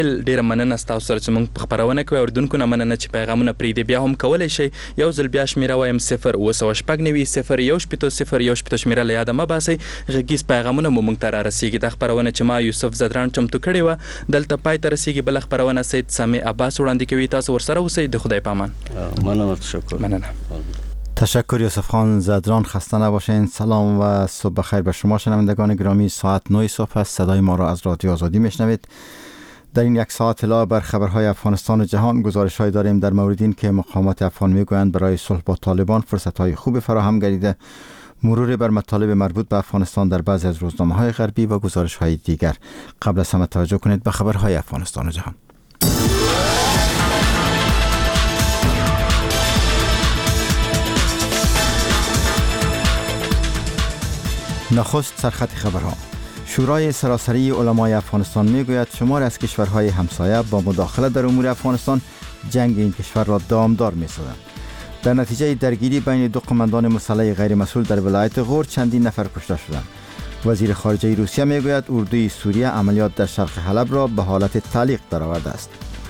ډیره مننه تاسو سره چې موږ په خبرونه کوي اوردونکو نه مننه چې پیغامونه پرې دی بیا هم کولای شي یو ځل بیا شمیره وایم 0 شمیره له یاده مباسي غږیز پیغامونه مو موږ ته را رسیږي د خبرونه چې ما یوسف زدران چمتو کړی و دلته پای ته رسیږي بل خبرونه سید سامي عباس وړاندې کوي تاسو ورسره اوسئ د خدای پامان مننه مننه تشکر یوسف خان زدران. خسته نباشین. سلام و صبح بخیر به شما شنوندگان گرامی. ساعت 9 صبح است. صدای ما را از رادیو آزادی میشنوید. در این یک ساعت اطلاع بر خبرهای افغانستان و جهان گزارش‌هایی داریم در مورد این که مقامات افغان میگویند برای صلح با طالبان فرصت‌های خوب فراهم گردیده، مرور بر مطالب مربوط به افغانستان در بعضی از روزنامه‌های غربی و گزارش‌های دیگر. قبل از همه توجه کنید به خبرهای افغانستان و جهان. نخست سرخط خبرها. شورای سراسری علمای افغانستان میگوید شمار از کشورهای همسایه با مداخله در امور افغانستان جنگ این کشور را دامدار می‌سازند. در نتیجه درگیری بین دو قماندان مسلح غیر مسئول در ولایت غور چندین نفر کشته شدند. وزیر خارجه روسیه میگوید اردوی سوریه عملیات در شرق حلب را به حالت تعلیق درآورده است.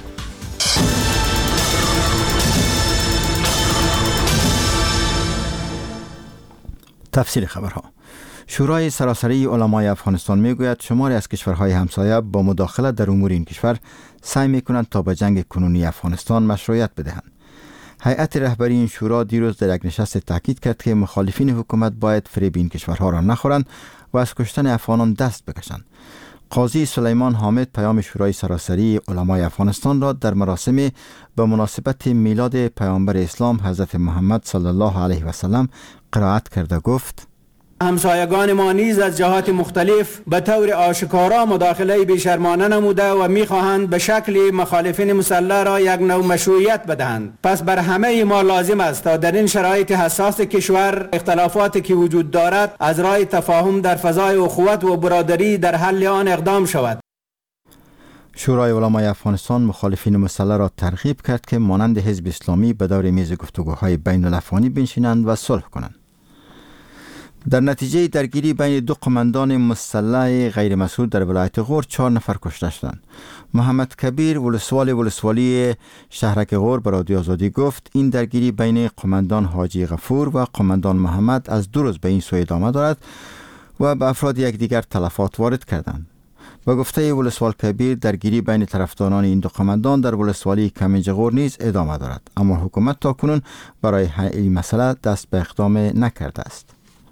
تفصیل خبرها. شورای سراسری علمای افغانستان میگوید شماری از کشورهای همسایه با مداخله در امور این کشور سعی میکنند تا به جنگ کنونی افغانستان مشروعیت بدهند. هیئت رهبری این شورا دیروز در یک نشست تاکید کرد که مخالفین حکومت باید فریب این کشورها را نخورند و از کشتن افغانان دست بکشند. قاضی سلیمان حامد پیام شورای سراسری علمای افغانستان را در مراسم به مناسبت میلاد پیامبر اسلام حضرت محمد صلی الله علیه و سلم قرائت کرده گفت: همسایگان ما نیز از جهات مختلف به طور آشکارا مداخله بیشرمانه نموده و میخواهند به شکل مخالفین مسلح را یک نوع مشروعیت بدهند. پس بر همه ما لازم است تا در این شرایط حساس کشور اختلافاتی که وجود دارد از راه تفاهم در فضای اخوت و برادری در حل آن اقدام شود. شورای علمای افغانستان مخالفین مسلح را ترغیب کرد که مانند حزب اسلامی به دور میز گفتگوهای بین الافغانی بنشینند و صلح کنند. در نتیجه درگیری بین دو قماندان مسلح غیر مسئول در ولایت غور 4 نفر کشته شدند. محمد کبیر ولسوالی شهرک غور به رادیو آزادی گفت این درگیری بین قماندان حاجی غفور و قماندان محمد از 2 روز به این سو ادامه دارد و به افراد یکدیگر تلفات وارد کردند. با گفته ولسوال کبیر درگیری بین طرفداران این دو قماندان در ولسوالی کمنج غور نیز ادامه دارد، اما حکومت تاکنون برای حل این مسئله دست به اقدام نکرده است.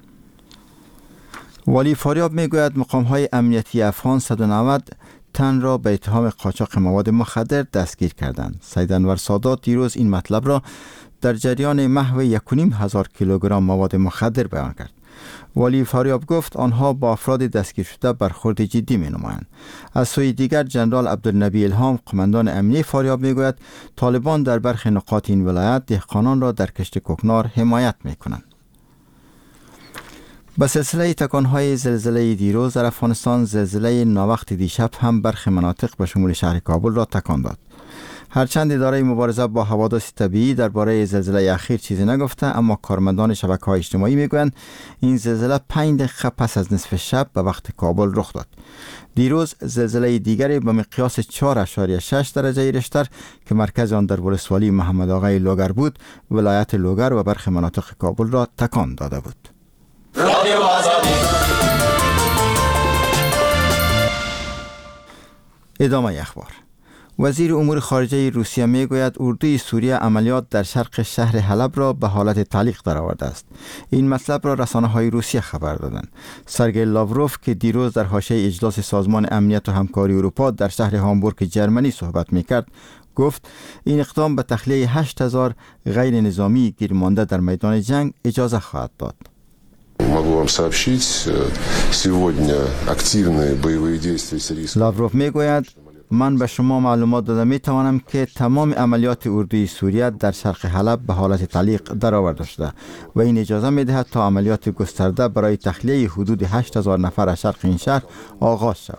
والی فاریاب میگوید مقام‌های امنیتی افغان 190 تن را به اتهام قاچاق مواد مخدر دستگیر کردند. سید انور سادات دیروز این مطلب را در جریان محو 1,500 کیلوگرم مواد مخدر بیان کرد. والی فاریاب گفت آنها با افراد دستگیر شده برخورد جدی می‌نمایند. از سوی دیگر جنرال عبدالنبی الهام قماندان امنیتی فاریاب میگوید طالبان در برخی نقاط این ولایت دهقانان را در کشت کوکنار حمایت می‌کنند. به سلسله تکانهای زلزله دیروز در افغانستان، زلزله ناوقت دیشب هم برخی مناطق به شمول شهر کابل را تکان داد. هرچند اداره مبارزه با حوادث طبیعی درباره زلزله اخیر چیزی نگفته، اما کارمندان شبکه‌های اجتماعی میگویند این زلزله 5 دقیقه پس از نصف شب به وقت کابل رخ داد. دیروز زلزله دیگری به مقیاس 4.6 درجه ریشتر که مرکز آن در ولسوالی محمد آقای لوگر بود، ولایت لوگر و برخی مناطق کابل را تکان داده بود. ادامه اخبار. وزیر امور خارجه روسیه میگوید اردوی سوریه عملیات در شرق شهر حلب را به حالت تعلیق درآورده است. این مطلب را رسانه‌های روسیه خبر دادند. سرگئی لاوروف که دیروز در حاشیه اجلاس سازمان امنیت و همکاری اروپا در شهر هامبورگ جرمنی صحبت میکرد گفت این اقدام به تخلیه 8,000 غیر نظامی گیرمانده در میدان جنگ اجازه خواهد داد. لاوروف میگوید من به شما معلومات داده می توانم که تمام عملیات اردوی سوریه در شرق حلب به حالت تعلیق درآورده شده و این اجازه می دهد تا عملیات گسترده برای تخلیه حدود 8,000 نفر از شرق این شهر آغاز شود.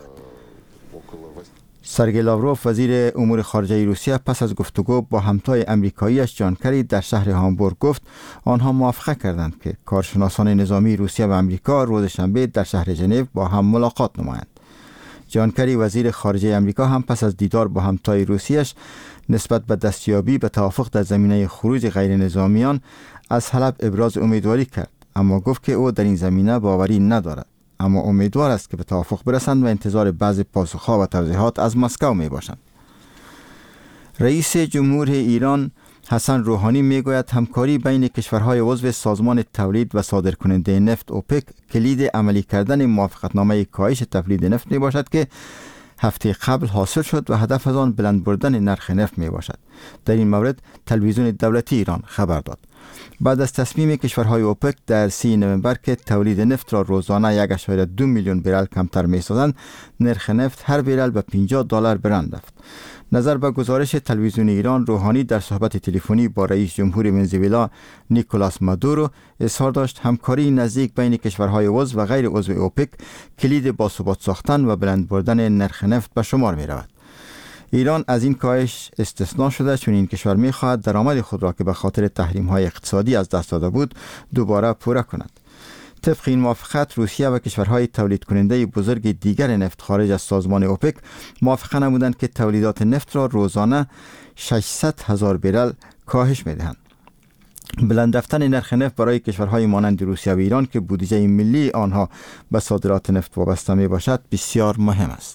سرگئی لاوروف وزیر امور خارجه روسیه پس از گفتگو با همتای امریکاییش جان کری در شهر هامبورگ گفت آنها موافقه کردند که کارشناسان نظامی روسیه و امریکا روز شنبه در شهر ژنو با هم ملاقات نمایند. جان کری وزیر خارجه امریکا هم پس از دیدار با همتای روسیه‌اش نسبت به دستیابی به توافق در زمینه خروج غیر نظامیان از حلب ابراز امیدواری کرد، اما گفت که او در این زمینه باوری ندارد، اما امیدوار است که به توافق برسند و انتظار بعضی پاسخ‌ها و توضیحات از مسکو میباشند. رئیس جمهور ایران حسن روحانی میگوید همکاری بین کشورهای عضو سازمان تولید و صادرکننده نفت اوپک کلید عملی کردن موافقتنامه کاهش تولید نفت می باشد که هفته قبل حاصل شد و هدف از آن بلند بردن نرخ نفت می باشد. در این مورد تلویزیون دولتی ایران خبر داد. بعد از تصمیم کشورهای اوپک در 30 نوامبر که تولید نفت را روزانه 1.2 میلیون برل کمتر می سازند، نرخ نفت هر برل به $50 برند رفت. نظر به گزارش تلویزیون ایران، روحانی در صحبت تلفنی با رئیس جمهور ونزوئلا نیکولاس مادورو اظهار داشت همکاری نزدیک بین کشورهای عضو و غیر عضو اوپک کلید باثبات ساختن و بلند بردن نرخ نفت به شمار می رود. ایران از این کاهش استثنا شده، چون این کشور می خواهد درآمد خود را که به خاطر تحریم های اقتصادی از دست داده بود دوباره پوره کند. طبق این موافقت روسیه و کشورهای تولید کننده بزرگ دیگر نفت خارج از سازمان اوپک موافقه نمودند که تولیدات نفت را روزانه 600,000 برل کاهش می‌دهند. بلند رفتن نرخ نفت برای کشورهای مانند روسیه و ایران که بودجه ملی آنها به صادرات نفت وابسته میباشد بسیار مهم است.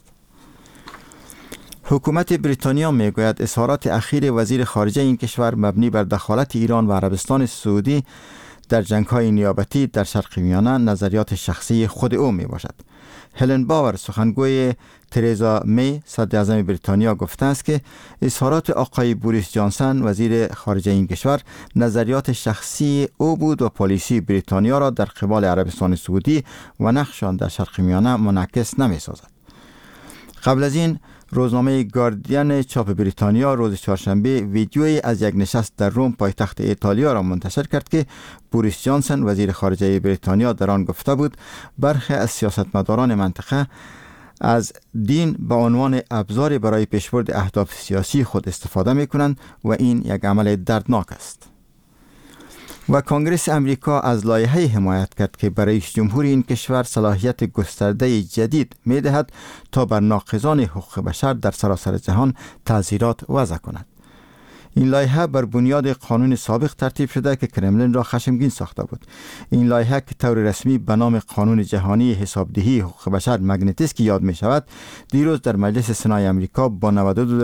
حکومت بریتانیا میگوید اظهارات اخیر وزیر خارجه این کشور مبنی بر دخالت ایران و عربستان سعودی در جنگ‌های نیابتی در شرق میانه نظریات شخصی خود او می باشد. هلن باور سخنگوی ترزا می صدر اعظم بریتانیا گفته است که اظهارات آقای بوریس جانسن وزیر خارجه این کشور نظریات شخصی او بود و پالیسی بریتانیا را در قبال عربستان سعودی و نقشان در شرق میانه منعکس نمی سازد. قبل از این روزنامه گاردین چاپ بریتانیا روز چهارشنبه ویدیویی از یک نشست در روم پایتخت ایتالیا را منتشر کرد که بوریس جانسن وزیر خارجه بریتانیا در آن گفته بود برخی از سیاستمداران منطقه از دین به عنوان ابزاری برای پیشبرد اهداف سیاسی خود استفاده می کنند و این یک عمل دردناک است. و کنگره امریکا از لایحه‌ای حمایت کرد که برای رئیس جمهور این کشور صلاحیت گسترده جدید می دهد تا بر ناقضان حقوق بشر در سراسر جهان تعزیرات وضع کند. این لایحه بر بنیاد قانون سابق ترتیب شده که کرملین را خشمگین ساخته بود. این لایحه که طور رسمی به نام قانون جهانی حسابدهی حقوق بشر مگنیتسکی یاد می شود، دیروز در مجلس سنای امریکا با 92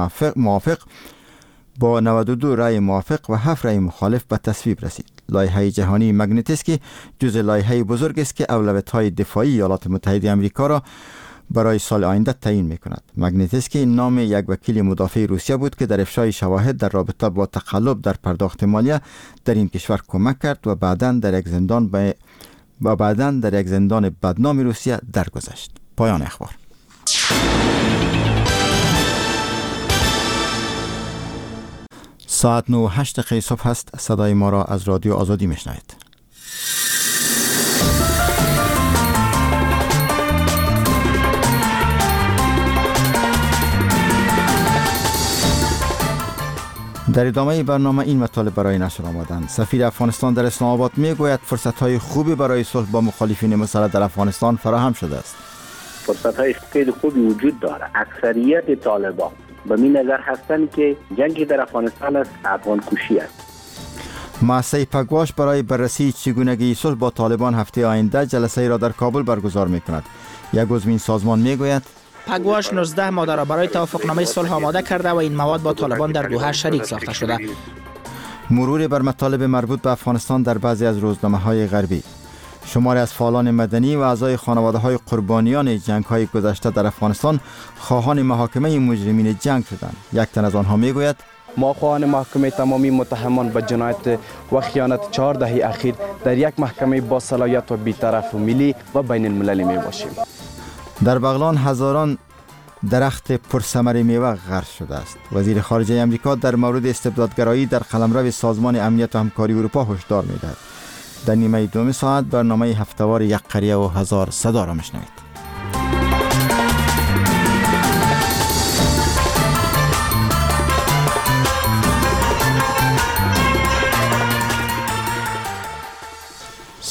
رای موافق و 7 رای مخالف به تصویب رسید. لایحه جهانی مگنیتسکی جزء لایحه بزرگ است که اولویت‌های دفاعی ایالات متحده آمریکا را برای سال آینده تعیین می‌کند. مگنیتسکی نام یک وکیل مدافع روسیه بود که در افشای شواهد در رابطه با تقلب در پرداخت مالیه در این کشور کمک کرد و بعداً در یک زندان بدنام روسیه درگذشت. پایان اخبار. ساعت 9:08 صبح است. صدای ما را از رادیو آزادی میشنوید. در ادامه برنامه این مطالب برای نشر آمدند. سفیر افغانستان در اسلام آباد میگوید فرصت‌های خوبی برای صلح با مخالفین مسلح در افغانستان فراهم شده است. فرصت‌های خیلی خوبی وجود داره. اکثریت طالبان به این نظر هستند که جنگی در افغانستان است، افغان کشی است. مؤسسه پگواش برای بررسی چگونگی صلح با طالبان هفته آینده جلسه را در کابل برگزار می‌کند. یک عضو این سازمان میگوید پگواش 19 ماده را برای توافقنامه صلح آماده کرده و این مواد با طالبان در دوحه شریک ساخته شده. مرور بر مطالب مربوط به افغانستان در بعضی از روزنامه‌های غربی. شماری از فعالان مدنی و اعضای خانواده‌های قربانیان جنگ‌های گذشته در افغانستان خواهان محاکمه مجرمین جنگ شدند. یک تن از آنها میگوید ما خواهان محاکمه تمامی متهمان به جنایت و خیانت 4 دهه اخیر در یک محکمه با صلاحیت و بی‌طرف و ملی و بین المللی میباشیم. در بغلان هزاران درخت پرثمر میوه غرس شده است. وزیر خارجه آمریکا در مورد استبدادگرایی در قلمرو سازمان امنیت و همکاری اروپا هشدار می‌دهد. در نیمه دوم ساعت برنامه هفته‌وار یک قریه و هزار صدا را میشنوید.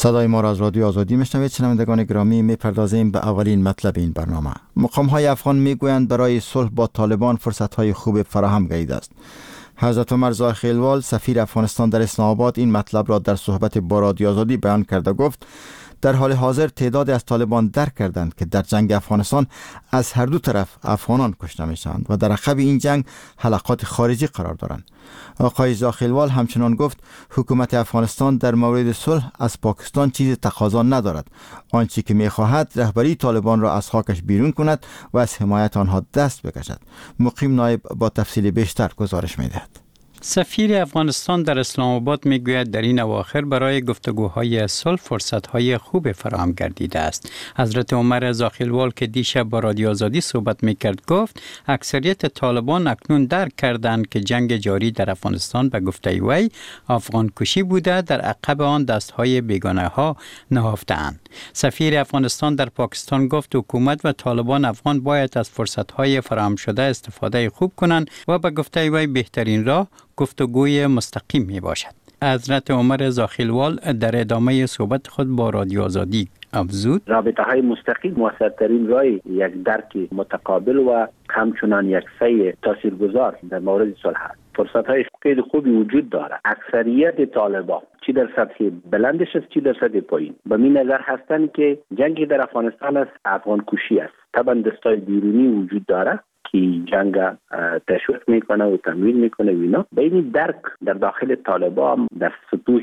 صدای ما را از رادیو آزادی میشنوید. شنوندگان گرامی، میپردازیم به اولین مطلب این برنامه. مقام‌های افغان میگویند برای صلح با طالبان فرصت‌های خوب فراهم گردیده است. حضرت عمر زاهی خیلوال سفیر افغانستان در اسلام آباد این مطلب را در صحبت با رادیو آزادی بیان کرده گفت در حال حاضر تعدادی از طالبان درک کردند که در جنگ افغانستان از هر دو طرف افغانان کشته میشوند و در عقب این جنگ حلقات خارجی قرار دارند. آقای زاهی خیلوال همچنان گفت حکومت افغانستان در مورد صلح از پاکستان چیزی تقاضا ندارد. آنچه که میخواهد رهبری طالبان را از خاکش بیرون کند و از حمایت آنها دست بکشد. مقیم نایب با تفصیل بیشتر گزارش میدهد. سفیر افغانستان در اسلام آباد میگوید در این اواخر برای گفتگوهای صلح فرصت‌های خوب فراهم گردیده است. حضرت عمر زاهی خیلوال که دیشب با رادیو آزادی صحبت میکرد گفت اکثریت طالبان اکنون درک کردند که جنگ جاری در افغانستان به گفته وی افغان کشی بوده، در عقب آن دستهای بیگانه ها نهفته‌اند. سفیر افغانستان در پاکستان گفت حکومت و طالبان افغان باید از فرصت‌های فراهم شده استفاده خوب کنند و به گفته وی بهترین راه گفتگوی مستقیم می باشد. حضرت عمر زاهی خیلوال در ادامه صحبت خود با رادیو آزادی افزود رابطه های مستقیم موثرترین راه یک درک متقابل و همچنان یک سعی تاثیرگذار در مورد صلح است. فرصت های خیلی خوبی وجود داره. اکثریت طالبان چی در سطح بلندش است چی در سطح پایین به می نظر هستند که جنگی در افغانستان است افغان کشی است. طبعا دستای بیرونی وجود داره که جنگ تشویق میکنه و تمویل میکنه و اینا. به این درک در داخل طالبان در سطوح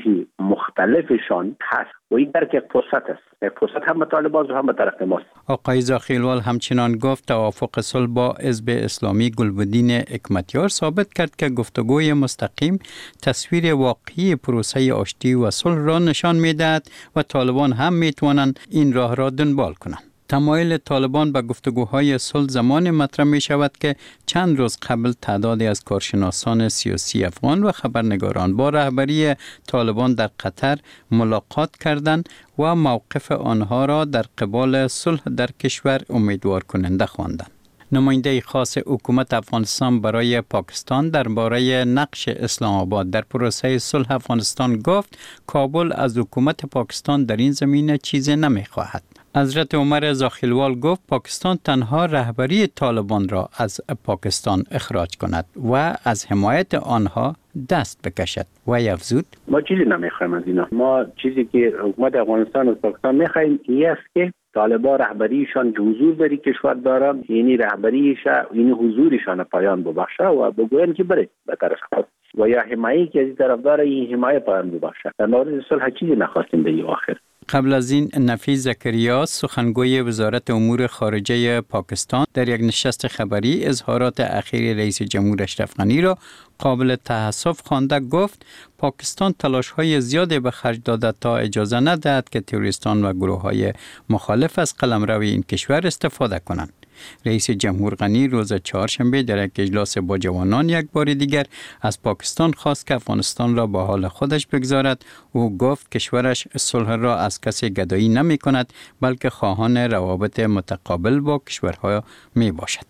مختلفشان هست و این درک یک فرصت است. یک فرصت هم به طالبان و هم به طرف ماست. آقای زاهی خیلوال همچنان گفت توافق صلح با حزب اسلامی گلبدین حکمتیار ثابت کرد که گفتگوی مستقیم تصویر واقعی پروسه آشتی و صلح را نشان میدهد و طالبان هم میتوانند این راه را دنبال کنند. تمایل طالبان به گفتگوهای صلح زمان مطرح می شود که چند روز قبل تعدادی از کارشناسان سیاسی افغان و خبرنگاران با رهبری طالبان در قطر ملاقات کردند و موقف آنها را در قبال صلح در کشور امیدوار کننده خواندند. نماینده خاص حکومت افغانستان برای پاکستان درباره نقش اسلام آباد در پروسه صلح افغانستان گفت کابل از حکومت پاکستان در این زمینه چیزی نمی‌خواهد. حضرت عمر زاهی خیلوال گفت پاکستان تنها رهبری طالبان را از پاکستان اخراج کند و از حمایت آنها دست بکشد و افزود ما چیزی نمیخوایم از اینا. ما چیزی که حکومت افغانستان از پاکستان میخوایم این است که طالبان رهبریشان که حضور در کشور دارن یعنی رهبریش این حضورشان پایان ببخشه و بگوین که بره به طرف خود و یا حمایتی که از این طرف داره این حمایت پایان ببخشه. در مورد صلح چیزی نخواستیم به این آخر. قبل از این نفیس زکریا سخنگوی وزارت امور خارجه پاکستان در یک نشست خبری اظهارات اخیر رئیس جمهور اشرف غنی را قابل تأسف خوانده گفت پاکستان تلاش‌های زیادی به خرج داده تا اجازه ندهد که تروریستان و گروه‌های مخالف از قلمرو این کشور استفاده کنند. رئیس جمهور غنی روز چهارشنبه در یک اجلاس با جوانان یک بار دیگر از پاکستان خواست که افغانستان را با حال خودش بگذارد. او گفت کشورش صلح را از کسی گدایی نمی کند بلکه خواهان روابط متقابل با کشورها می باشد.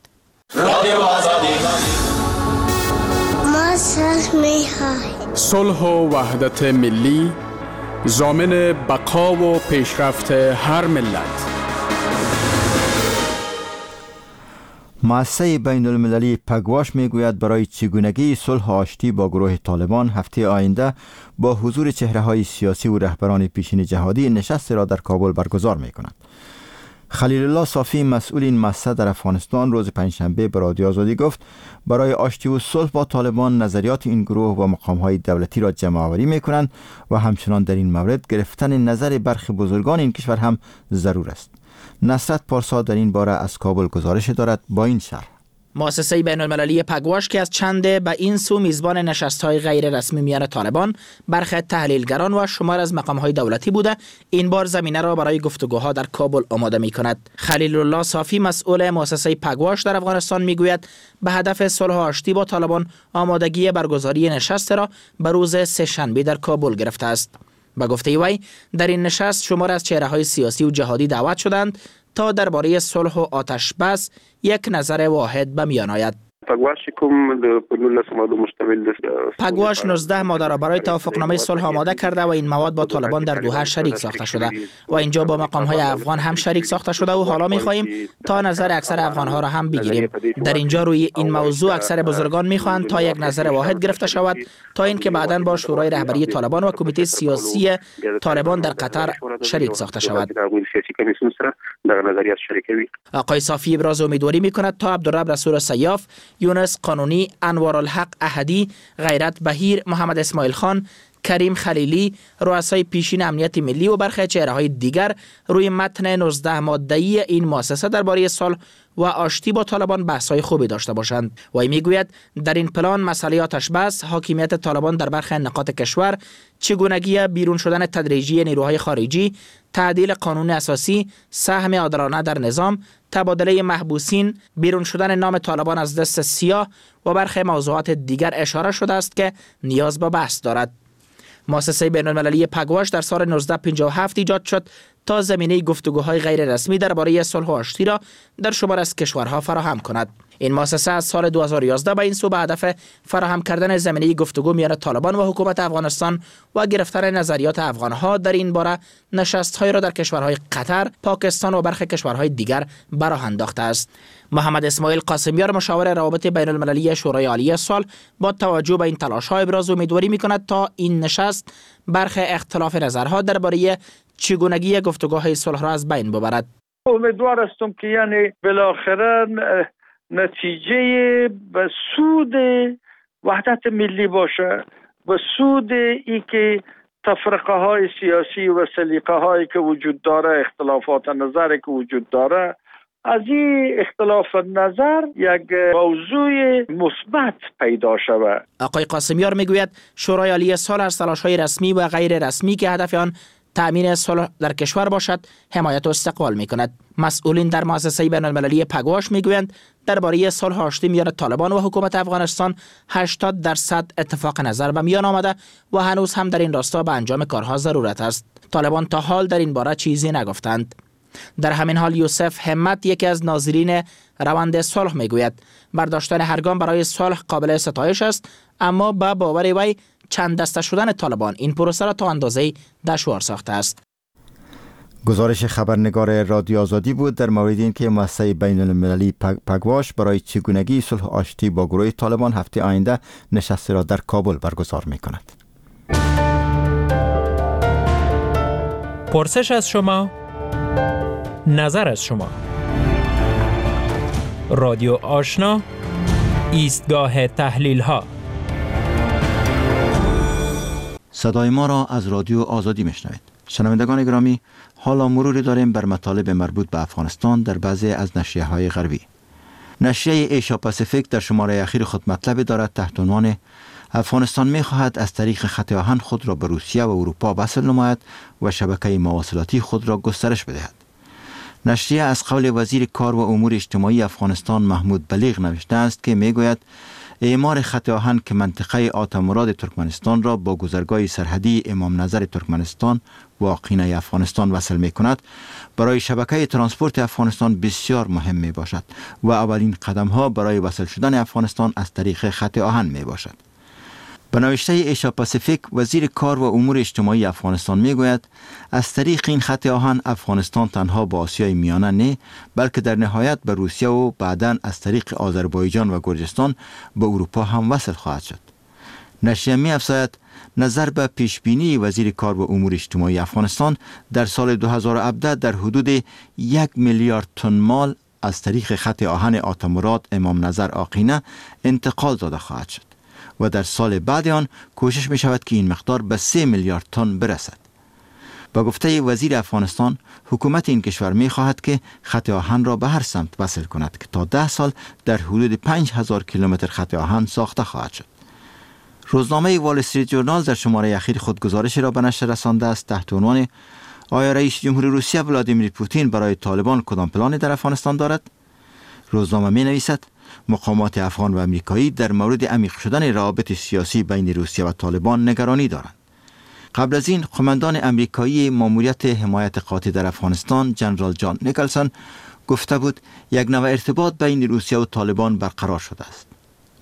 ما صلح می خواهیم. صلح و وحدت ملی ضامن بقا و پیشرفت هر ملت. مؤسسه بین المللی پگواش میگوید برای چگونگی صلح و آشتی با گروه طالبان هفته آینده با حضور چهره‌های سیاسی و رهبران پیشین جهادی نشست را در کابل برگزار می‌کند. خلیل الله صافی مسئول این مؤسسه در افغانستان روز پنجشنبه به رادیو آزادی گفت برای آشتی و صلح با طالبان نظریات این گروه و مقام‌های دولتی را جمع‌آوری می‌کنند و همچنان در این مورد گرفتن نظر برخی بزرگان این کشور هم ضرور است. نصرت پارسا در این باره از کابل گزارش دارد با این شرح. مؤسسه بین المللی پگواش که از چنده به این سو میزبان نشست‌های غیر رسمی میان طالبان، برخی تحلیلگران و شمار از مقام‌های دولتی بوده، این بار زمینه را برای گفتگوها در کابل آماده می‌کند. خلیل الله صافی مسئول مؤسسه پگواش در افغانستان میگوید به هدف صلح و آشتی با طالبان آمادگی برگزاری نشست را به روز سه‌شنبه در کابل گرفته است. به گفته وی در این نشست شمار از چهره‌های سیاسی و جهادی دعوت شدند تا درباره صلح و آتش بس یک نظر واحد به میان آید. پگواش کوم د 19 ماده مشتمل است. پگواش 19 ماده را برای توافقنامه صلح آماده کرده و این مواد با طالبان در دوحه شریک ساخته شده و اینجا با مقام‌های افغان هم شریک ساخته شده و حالا می‌خواهیم تا نظر اکثر افغان‌ها را هم بگیریم. در اینجا روی این موضوع اکثر بزرگان می‌خواهند تا یک نظر واحد گرفته شود تا اینکه بعداً با شورای رهبری طالبان و کمیته سیاسی طالبان در قطر شریک ساخته شود. آقای صافی ابراز امیدواری می‌کند تا عبدالرب رسول سیاف، یونس قانونی، انوارالحق احدی، غیرت بهیر، محمد اسماعیل خان، کریم خلیلی، رؤسای پیشین امنیت ملی و برخی چهره‌های دیگر روی متن 19 ماده‌ای این مؤسسه درباره صلح و آشتی با طالبان بحث‌های خوبی داشته باشند. وی میگوید در این پلان مسئله آتش بس، حاکمیت طالبان در برخی نقاط کشور، چگونگی بیرون شدن تدریجی نیروهای خارجی، تعدیل قانون اساسی، سهم عادلانه در نظام، تبادله محبوسین، بیرون شدن نام طالبان از دست سیاه و برخی موضوعات دیگر اشاره شده است که نیاز به بحث دارد. مؤسسه بین‌المللی پگواش در سال 1957 ایجاد شد تا زمینه گفتگوهای غیر رسمی درباره صلح و آشتی را در شمار از کشورها فراهم کند. این مؤسسه از سال 2011 به این سو به هدف فراهم کردن زمینه گفتگو میان طالبان و حکومت افغانستان و گرفتن نظریات افغانها در این باره نشست‌های را در کشورهای قطر، پاکستان و برخی کشورهای دیگر براه انداخته است. محمد اسماعیل قاسمیار مشاور روابط بین المللی شورای عالی صلح با توجه به این تلاش‌ها ابراز امیدواری می‌کند تا این نشست برخی اختلاف نظرها درباره چگونگی گفتگوهای صلح را از بین ببرد. امیدوار هستم که یعنی بالاخره نتیجه به سود وحدت ملی باشه، به سود ای که تفرقه های سیاسی و سلیقه هایی که وجود داره، اختلافات نظری که وجود داره، از این اختلاف نظر یک موضوع مثبت پیدا شود. آقای قاسمیار میگوید شورای عالی صلح از تلاش‌های رسمی و غیر رسمی که هدف آن تأمین صلح در کشور باشد حمایت و استقبال می‌کند. مسئولین در مؤسسه بین‌المللی پگواش میگویند درباره صلح آشتی میان طالبان و حکومت افغانستان 80% اتفاق نظر به میان آمده و هنوز هم در این راستا به انجام کارها ضرورت است. طالبان تا حال در این باره چیزی نگفتند. در همین حال یوسف همت یکی از ناظرین روند صلح میگوید برداشتن هر گام برای صلح قابل ستایش است، اما با باور وی چند دسته شدن طالبان این پروسه را تا اندازه‌ای دشوار ساخته است. گزارش خبرنگار رادیو آزادی بود در مورد اینکه مؤسسه بین المللی پگواش برای چگونگی صلح آشتی با گروه طالبان هفته آینده نشست را در کابل برگزار می‌کند. پرسش از شما، نظر از شما. رادیو آشنا، ایستگاه تحلیل ها. صدای ما را از رادیو آزادی میشنوید. شنوندگان گرامی، حالا مروری داریم بر مطالب مربوط به افغانستان در بعضی از نشریه‌های غربی. نشریه ایشیا پاسیفیک در شماره اخیر خود مطلب دارد تحت عنوان افغانستان می‌خواهد از طریق خط آهن خود را به روسیه و اروپا وصل نماید و شبکه مواصلاتی خود را گسترش بدهد. نشریه از قول وزیر کار و امور اجتماعی افغانستان محمود بلیغ نوشته است که میگوید اعمار خط آهن که منطقه آتمراد ترکمنستان را با گذرگاه سرحدی امام نظر ترکمنستان و قینه افغانستان وصل می کند برای شبکه ترانسپورت افغانستان بسیار مهم می باشد و اولین قدم ها برای وصل شدن افغانستان از طریق خط آهن می باشد. به نوشته ایشیا پاسیفیک، وزیر کار و امور اجتماعی افغانستان میگوید از طریق این خط آهن افغانستان تنها با آسیای میانه نه، بلکه در نهایت به روسیه و بعداً از طریق آذربایجان و گرجستان به اروپا هم وصل خواهد شد. نشریه می‌افزاید نظر به پیشبینی وزیر کار و امور اجتماعی افغانستان در سال 2017 در حدود 1 میلیارد تن مال از طریق خط آهن آتمراد امام نظر آقینه انتقال داده خواهد شد و در سال بعد آن کوشش می شود که این مقدار به 3 میلیارد تن برسد. با گفته وزیر افغانستان، حکومت این کشور می خواهد که خط آهن را به هر سمت وصل کند که تا 10 سال در حدود 5000 کیلومتر خط آهن ساخته خواهد شد. روزنامه وال استریت جورنال در شماره اخیر خود گزارشی را به نشر رسانده است تحت عنوان آیا رئیس جمهور روسیه ولادیمیر پوتین برای طالبان کدام پلانی در افغانستان دارد؟ روزنامه می نویسد مقامات افغان و امریکایی در مورد عمیق شدن روابط سیاسی بین روسیه و طالبان نگرانی دارند. قبل از این قماندان امریکایی ماموریت حمایت قاطع در افغانستان جنرال جان نیکلسون گفته بود یک نوع ارتباط بین روسیه و طالبان برقرار شده است.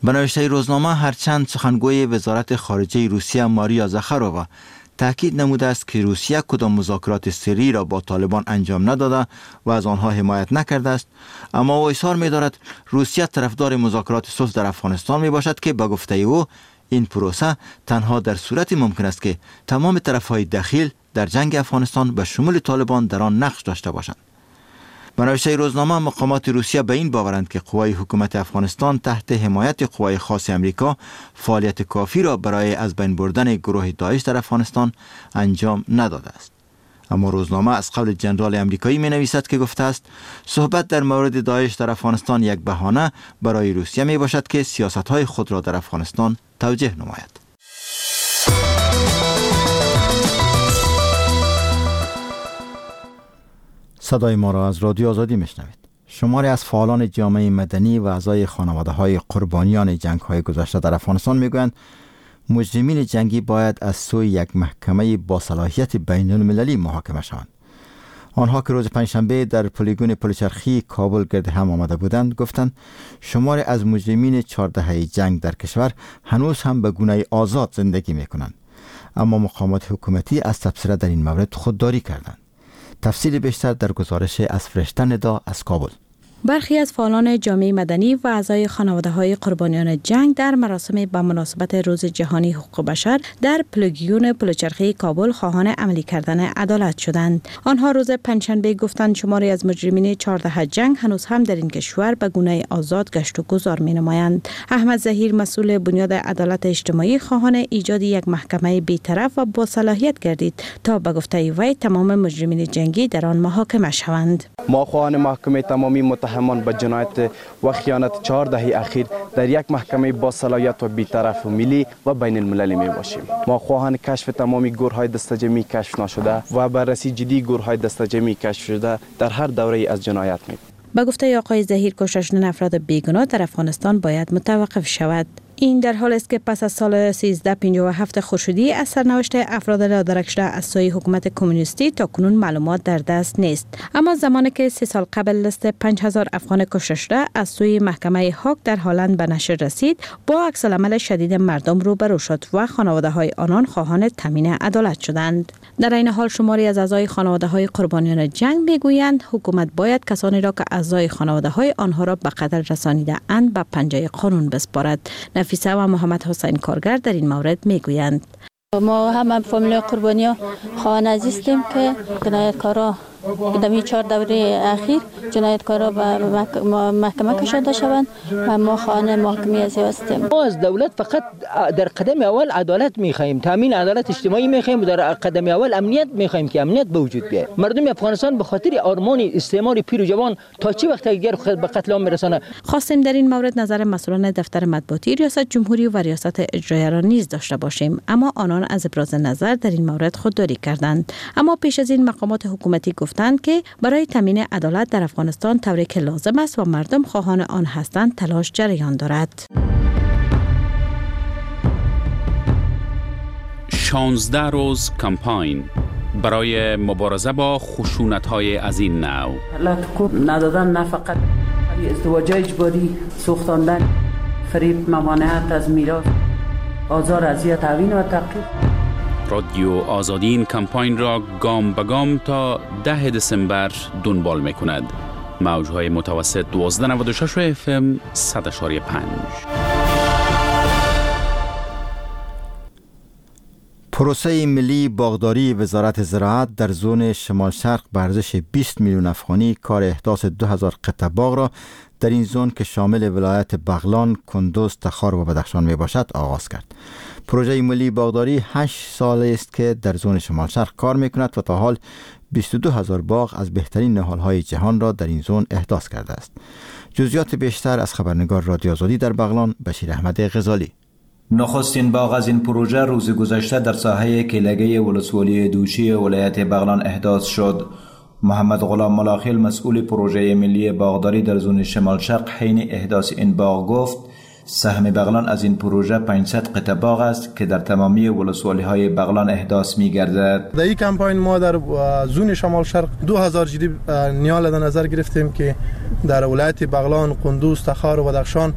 به نوشته روزنامه هرچند سخنگوی وزارت خارجه روسیه ماریا زاخارووا تأکید نموده است که روسیه کدام مذاکرات سری را با طالبان انجام نداده و از آنها حمایت نکرده است، اما او اصرار می‌دارد روسیه طرفدار مذاکرات صلح در افغانستان میباشد که به گفته او این پروسه تنها در صورتی ممکن است که تمام طرف‌های دخیل در جنگ افغانستان به شمول طالبان در آن نقش داشته باشند. به نوشته روزنامه مقامات روسیه به این باورند که قوای حکومت افغانستان تحت حمایت قوای خاص امریکا فعالیت کافی را برای از بین بردن گروه داعش در افغانستان انجام نداده است. اما روزنامه از قول جنرال امریکایی می نویسد که گفته است صحبت در مورد داعش در افغانستان یک بهانه برای روسیه می باشد که سیاست‌های خود را در افغانستان توجیه نماید. صدای ما را از رادیو آزادی میشنوید. شماری از فعالان جامعه مدنی و اعضای خانواده‌های قربانیان جنگ‌های گذشته در افغانستان میگویند مجرمین جنگی باید از سوی یک محکمه با صلاحیت بین‌المللی محاکمه شوند. آنها که روز پنجشنبه در پلیگون پلچرخی کابل گرد هم آمده بودند گفتند شماری از مجرمین 14 جنگ در کشور هنوز هم به گونه آزاد زندگی میکنند، اما مقامات حکومتی از تبصره در این مورد خودداری کردند. تفصیل بیشتر در گزارش از فرشته ندا از کابل. برخی از فعالان جامعه مدنی و اعضای خانواده‌های قربانیان جنگ در مراسم به مناسبت روز جهانی حقوق بشر در پلیگون پلچرخی کابل خواهان عملی کردن عدالت شدند. آنها روز پنجشنبه گفتند شماری از مجرمین 14 جنگ هنوز هم در این کشور به گونه آزاد گشت و گذار می‌نمایند. احمد ظهیر مسئول بنیاد عدالت اجتماعی خواهان ایجاد یک محکمه بی‌طرف و با صلاحیت گردید تا به گفته وی تمام مجرمین جنگی در آن محاکمه شوند. ما خواهان محکمه تمامی متهمان به جنایت و خیانت 4 دهه اخیر در یک محکمه با صلاحیت و بی‌طرف و ملی و بین المللی می باشیم. ما خواهان کشف تمامی گورهای دستجمعی کشف نشده و بررسی جدی گورهای دستجمعی کشف شده در هر دوره از جنایت می. به گفته آقای ظهیر کشش افراد بیگناه در افغانستان باید متوقف شود. این در حال است که پس از سال 1357 خورشیدی از سرنوشت افراد لادرک شده از سوی حکومت کمونیستی تا کنون معلومات در دست نیست. اما زمانی که 3 سال قبل لیست 5000 افغان کشته شده از سوی محکمه هاگ در هالند به نشر رسید، با عکس‌العمل شدید مردم روبرو شد و خانواده‌های آنان خواهان تامین عدالت شدند. در این حال شماری از اعضای خانواده‌های قربانیان جنگ میگویند حکومت باید کسانی را که اعضای خانواده‌های آنها را به قتل رسانیده اند به پنجه قانون بسپارد. نفیسه و محمد حسین کارگر در این مورد میگویند ما هم فامیل قربانیان خواهان عزیزیم که جنایتکارا در 4 دوره اخیر جنایتکارا به محکمه کشیده شوند و ما خواهان محاکمه هستیم. ما از دولت فقط در قدم اول عدالت می‌خواهیم، تامین عدالت اجتماعی می‌خواهیم و در قدم اول امنیت می‌خواهیم که امنیت به وجود بیاید. مردم افغانستان به خاطر آرمان استعمار پیر و جوان تا چه وقت دیگر به قتل عام می‌رسانه. خواستیم در این مورد نظر مسئولان دفتر مطبوعاتی ریاست جمهوری و ریاست اجرایی را نیز داشته باشیم، اما آنان از ابراز نظر در این مورد خودداری کردند. اما پیش از این مقامات حکومتی گفتند که برای تامین عدالت در افغانستان طوری که لازم است و مردم خواهان آن هستند تلاش جریان دارد. 16 روز کمپاین برای مبارزه با خشونت‌های از این نوع. ندادن نه فقط ازدواج اجباری، سوختاندن، فریب، ممانعت از میراث، آزار، اذیت، توهین و تعقیب. رادیو آزادی این کمپاین را گام به گام تا 10 دسامبر دنبال می‌کند. موج‌های متوسط 1296 FM 100.5. پروسه ملی باغداری وزارت زراعت در زون شمال شرق به ارزش 20 میلیون افغانی کار احداث 2000 قطعه باغ را در این زون که شامل ولایت بغلان، کندوز، تخار و بدخشان می باشد آغاز کرد. پروژه ملی باغداری 8 سال است که در زون شمال شرق کار می کند و تا حال 22,000 باغ از بهترین نهال‌های جهان را در این زون احداث کرده است. جزئیات بیشتر از خبرنگار رادیو آزادی در بغلان بشیر احمد غزالی. نخستین باغ از این پروژه روز گذشته در ساحه کلگه ولسوالی دوشی ولایت بغلان احداث شد. محمد غلام ملاخیل مسئول پروژه ملی باغداری در زون شمال شرق حین احداث این باغ گفت سهم بغلان از این پروژه 500 قطعه باغ است که در تمامی ولسوالی های بغلان احداث می گردد. در این کمپاین ما در زون شمال شرق 2000 جدی نیال در نظر گرفتیم که در ولایت بغلان، کندوز، تخار و بدخشان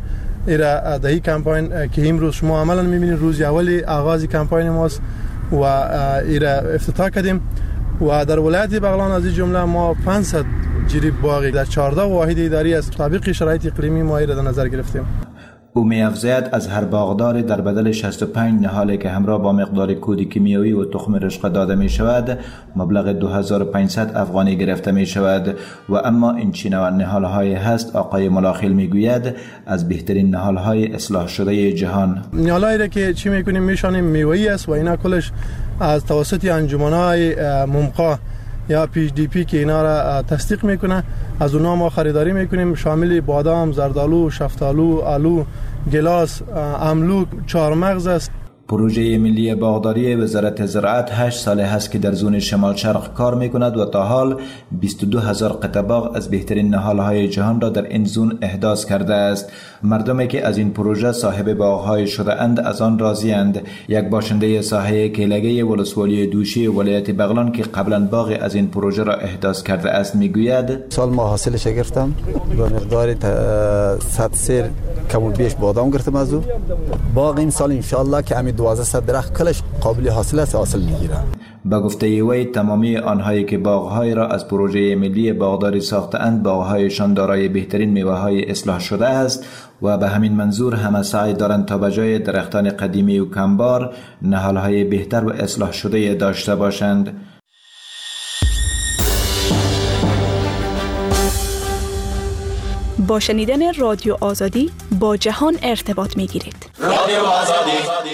ایرا دهی کمپاین که امروز شما عملا می‌بینید روز اولی آغاز کمپاین ماست و ایرا افتتاح کردیم و در ولایت بغلان از این جمله ما 500 جریب باغی در 14 واحد اداری از طبق شرایط اقلیمی ما ایرا در نظر گرفتیم. او می‌افزاید از هر باغدار در بدل 65 نهالی که همراه با مقدار کود کیمیایی و تخم رشقه داده می شود مبلغ 2500 افغانی گرفته می شود و اما این چه نوع نهال‌های هست آقای ملاخیل میگوید از بهترین نهال‌های اصلاح شده جهان. نهال‌هایی را که چی میکنیم میشانیم میوه‌ای است و اینا کلش از توسط انجمن‌های ممقا یا PHDP که اینا را تصدیق میکنه از اونها ما خریداری میکنیم، شامل بادام، زردآلو، شفتالو، آلو، گلاس، املو، چهارمغز است. پروژه ملی باغداری وزارت زراعت 8 ساله است که در زون شمال شرق کار می کند و تا حال 22,000 قطعه باغ از بهترین نهال‌های جهان را در این زون احداث کرده است. مردمی که از این پروژه صاحب باغ‌های شده اند از آن راضی اند. یک باشنده ساحه کیلگه ولسوالی دوشی ولایت بغلان که قبلا باغ از این پروژه را احداث کرده است میگوید سال ما حاصلش گرفتم با مقدار 100 سیر کم و بیش بادام گرفتم از او. باغ این سال ان شاء الله که 1200 درخت کلش قابل حاصل است حاصل میگیره. با گفته وی تمامی آنهایی که باغ‌های را از پروژه ملی باغداری ساخته‌اند باغ‌هایشان دارای بهترین میوه‌های اصلاح شده است و به همین منظور همه سعی دارند تا به جای درختان قدیمی و کمبار نهال‌های بهتر و اصلاح شده داشته باشند. با شنیدن رادیو آزادی با جهان ارتباط می‌گیرید. رادیو آزادی.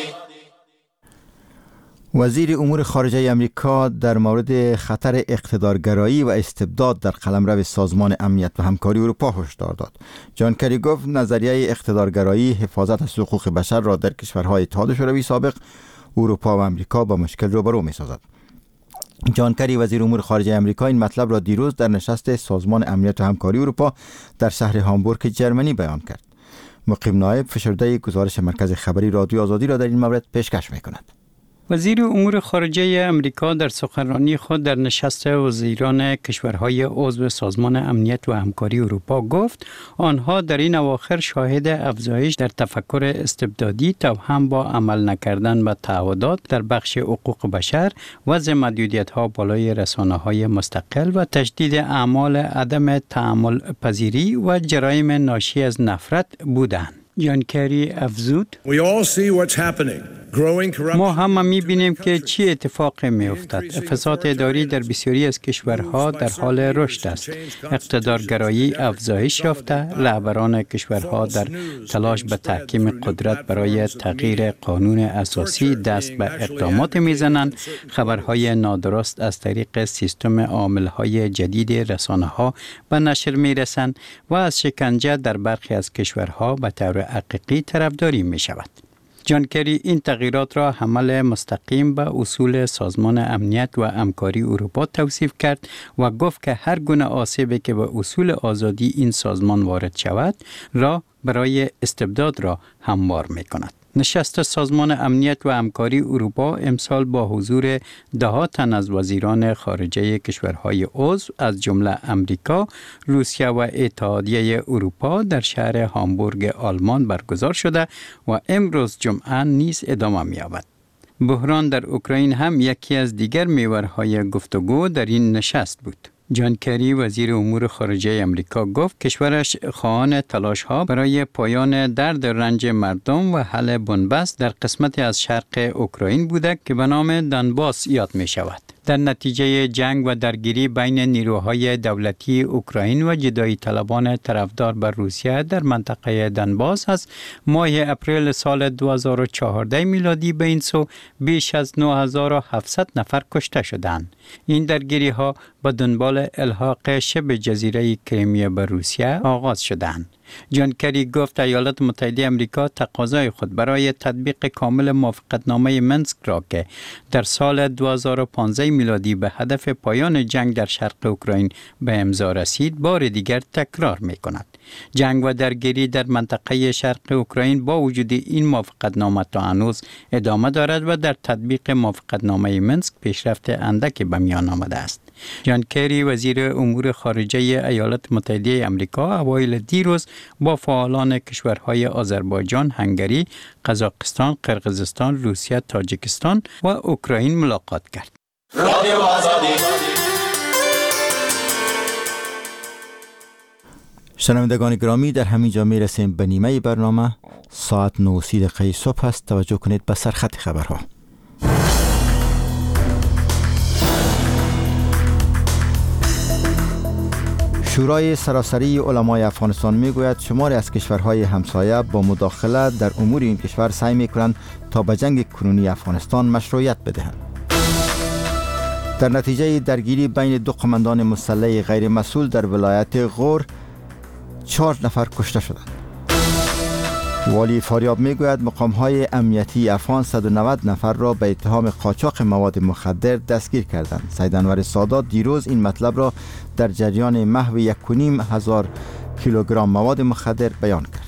وزیر امور خارجه امریکا در مورد خطر اقتدارگرایی و استبداد در قلمرو سازمان امنیت و همکاری اروپا هشدار داد. جان کری گفت نظریه اقتدارگرایی حفاظت از حقوق بشر را در کشورهای اتحاد شوروی سابق اروپا و امریکا با مشکل روبرو می‌سازد. جان کری وزیر امور خارجه امریکا این مطلب را دیروز در نشست سازمان امنیت و همکاری اروپا در شهر هامبورگ جرمنی بیان کرد. مقیم نایب فشرده گزارش مرکز خبری رادیو آزادی را در این مورد پیشکش می‌کند. وزیر امور خارجه امریکا در سخنرانی خود در نشست وزیران کشورهای عضو سازمان امنیت و همکاری اروپا گفت آنها در این اواخر شاهد افزایش در تفکر استبدادی توهم با عمل نکردن به تعهدات در بخش حقوق بشر، وضع محدودیت‌ها بالای رسانه‌های مستقل و تشدید اعمال عدم تحمل پذیری و جرایم ناشی از نفرت بودند. جان کری افزود ما هم می‌بینیم که چی اتفاق می‌افتد. فساد اداری در بسیاری از کشورها در حال رشد است. اقتدارگرایی افزایش یافته، رهبران کشورها در تلاش به تحکیم قدرت برای تغییر قانون اساسی دست به اقدامات می‌زنند. خبرهای نادرست از طریق سیستم عامل‌های جدید رسانه‌ها به نشر می‌رسند و از شکنجه در برخی از کشورها به طور حقیقی طرفداری می‌شود. جان کری این تغییرات را حمل مستقیم به اصول سازمان امنیت و همکاری اروپا توصیف کرد و گفت که هر گونه آسیبی که به اصول آزادی این سازمان وارد شود را برای استبداد را هموار می‌کند. نشست سازمان امنیت و همکاری اروپا امسال با حضور ده تن از وزیران خارجه کشورهای عضو از جمله امریکا، روسیه و اتحادیه اروپا در شهر هامبورگ آلمان برگزار شده و امروز جمعه نیز ادامه می‌یابد. بحران در اوکراین هم یکی از دیگر محورهای گفتگو در این نشست بود. جان کری وزیر امور خارجه امریکا گفت کشورش خواهان تلاش‌ها برای پایان درد رنج مردم و حل بنبست در قسمتی از شرق اوکراین بوده که به نام دنباس یاد می شود. در نتیجه جنگ و درگیری بین نیروهای دولتی اوکراین و جدایی طلبان طرفدار بر روسیه در منطقه دنباس از ماه اپریل سال 2014 میلادی به این سو بیش از 9700 نفر کشته شدند. این درگیری ها با دنبال الحاق شبه جزیره کریمیا به روسیه آغاز شدند. جان کری گفت ایالات متحده آمریکا تقاضای خود برای تطبیق کامل موافقتنامه منسک را که در سال 2015 میلادی به هدف پایان جنگ در شرق اوکراین به امضا رسید بار دیگر تکرار می کند. جنگ و درگیری در منطقه شرق اوکراین با وجود این موافقتنامه تا هنوز ادامه دارد و در تطبیق موافقتنامه منسک پیشرفت اندکی به میان آمده است. جان کری وزیر امور خارجه ایالات متحده آمریکا اوایل دیروز با فعالان کشورهای آذربایجان، هنگری، قزاقستان، قرقیزستان، روسیه، تاجیکستان و اوکراین ملاقات کرد. رادیو آزادی. شنوندگان گرامی، در همین جا میرسیم به نیمه برنامه. ساعت 9:30 صبح است. توجه کنید به سرخط خبرها. شورای سراسری علمای افغانستان میگوید شماری از کشورهای همسایه با مداخله در امور این کشور سعی میکنند تا به جنگ کنونی افغانستان مشروعیت بدهند. در نتیجه درگیری بین دو قماندان مسلح غیر مسئول در ولایت غور 4 نفر کشته شدند. والی فاریاب میگوید مقام‌های امنیتی افغان 190 نفر را به اتهام قاچاق مواد مخدر دستگیر کردند. سید انور سادات دیروز این مطلب را در جریان محو 1,500 کیلوگرم مواد مخدر بیان کرد.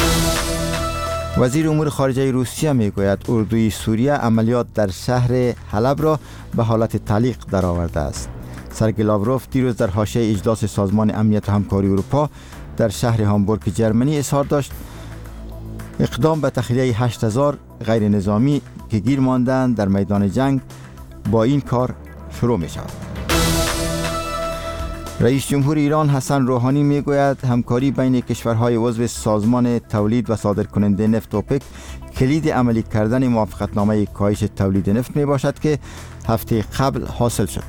وزیر امور خارجه روسیه میگوید اردوی سوریه عملیات در شهر حلب را به حالت تعلیق درآورده است. سرگئی لاوروف دیروز در حاشیه اجلاس سازمان امنیت و همکاری اروپا در شهر هامبورگ جرمنی اظهار داشت اقدام به تخلیه 8000 غیر نظامی که گیر ماندند در میدان جنگ با این کار شروع می شود. رئیس جمهور ایران حسن روحانی می گوید همکاری بین کشورهای عضو سازمان تولید و صادرکننده نفت اوپک کلید عملی کردن موافقتنامه کاهش تولید نفت می باشد که هفته قبل حاصل شد.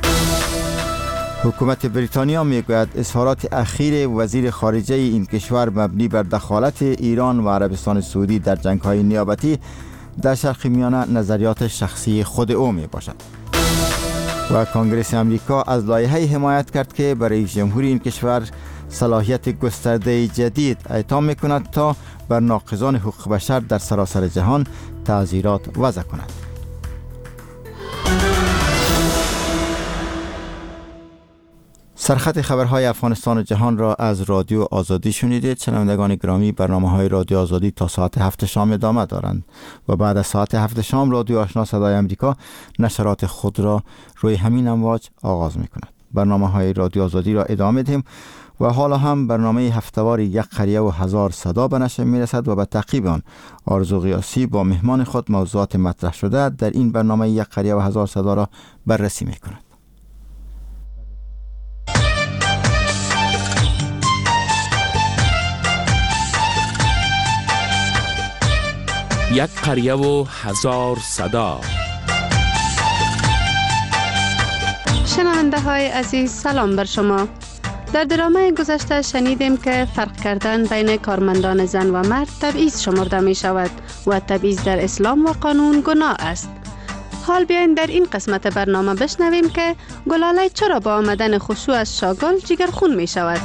حکومت بریتانیا میگوید اظهارات اخیر وزیر خارجه این کشور مبنی بر دخالت ایران و عربستان سعودی در جنگ‌های نیابتی در شرق میانه نظریات شخصی خود او می باشد. و کنگره امریکا از لایحه‌ای حمایت کرد که برای رئیس جمهور این کشور صلاحیت گسترده جدید اعطا می‌کند تا بر ناقضان حقوق بشر در سراسر جهان تعزیرات وضع کند. سرخط خبرهای افغانستان و جهان را از رادیو آزادی شنیدید. شنوندگان گرامی، برنامه‌های رادیو آزادی تا ساعت 7 شام ادامه دارند و بعد از ساعت 7 شام رادیو آشنا صدای آمریکا نشرات خود را روی همین امواج آغاز می‌کند. برنامه‌های رادیو آزادی را ادامه دهیم و حالا هم برنامه هفته‌وار یک قریه و هزار صدا به نشر می‌رسد و به تعقیب آن آرزو قیاسی با مهمان خود موضوعات مطرح شده در این برنامه یک قریه و هزار صدا را بررسی می‌کند. یک قریه و هزار صدا. شنونده های عزیز، سلام بر شما. در درامه گذشته شنیدیم که فرق کردن بین کارمندان زن و مرد تبعیض شمرده می شود و تبعیض در اسلام و قانون گناه است. حال بیاین در این قسمت برنامه بشنویم که گلاله چرا با آمدن خشوع از شاگل جگرخون می شود.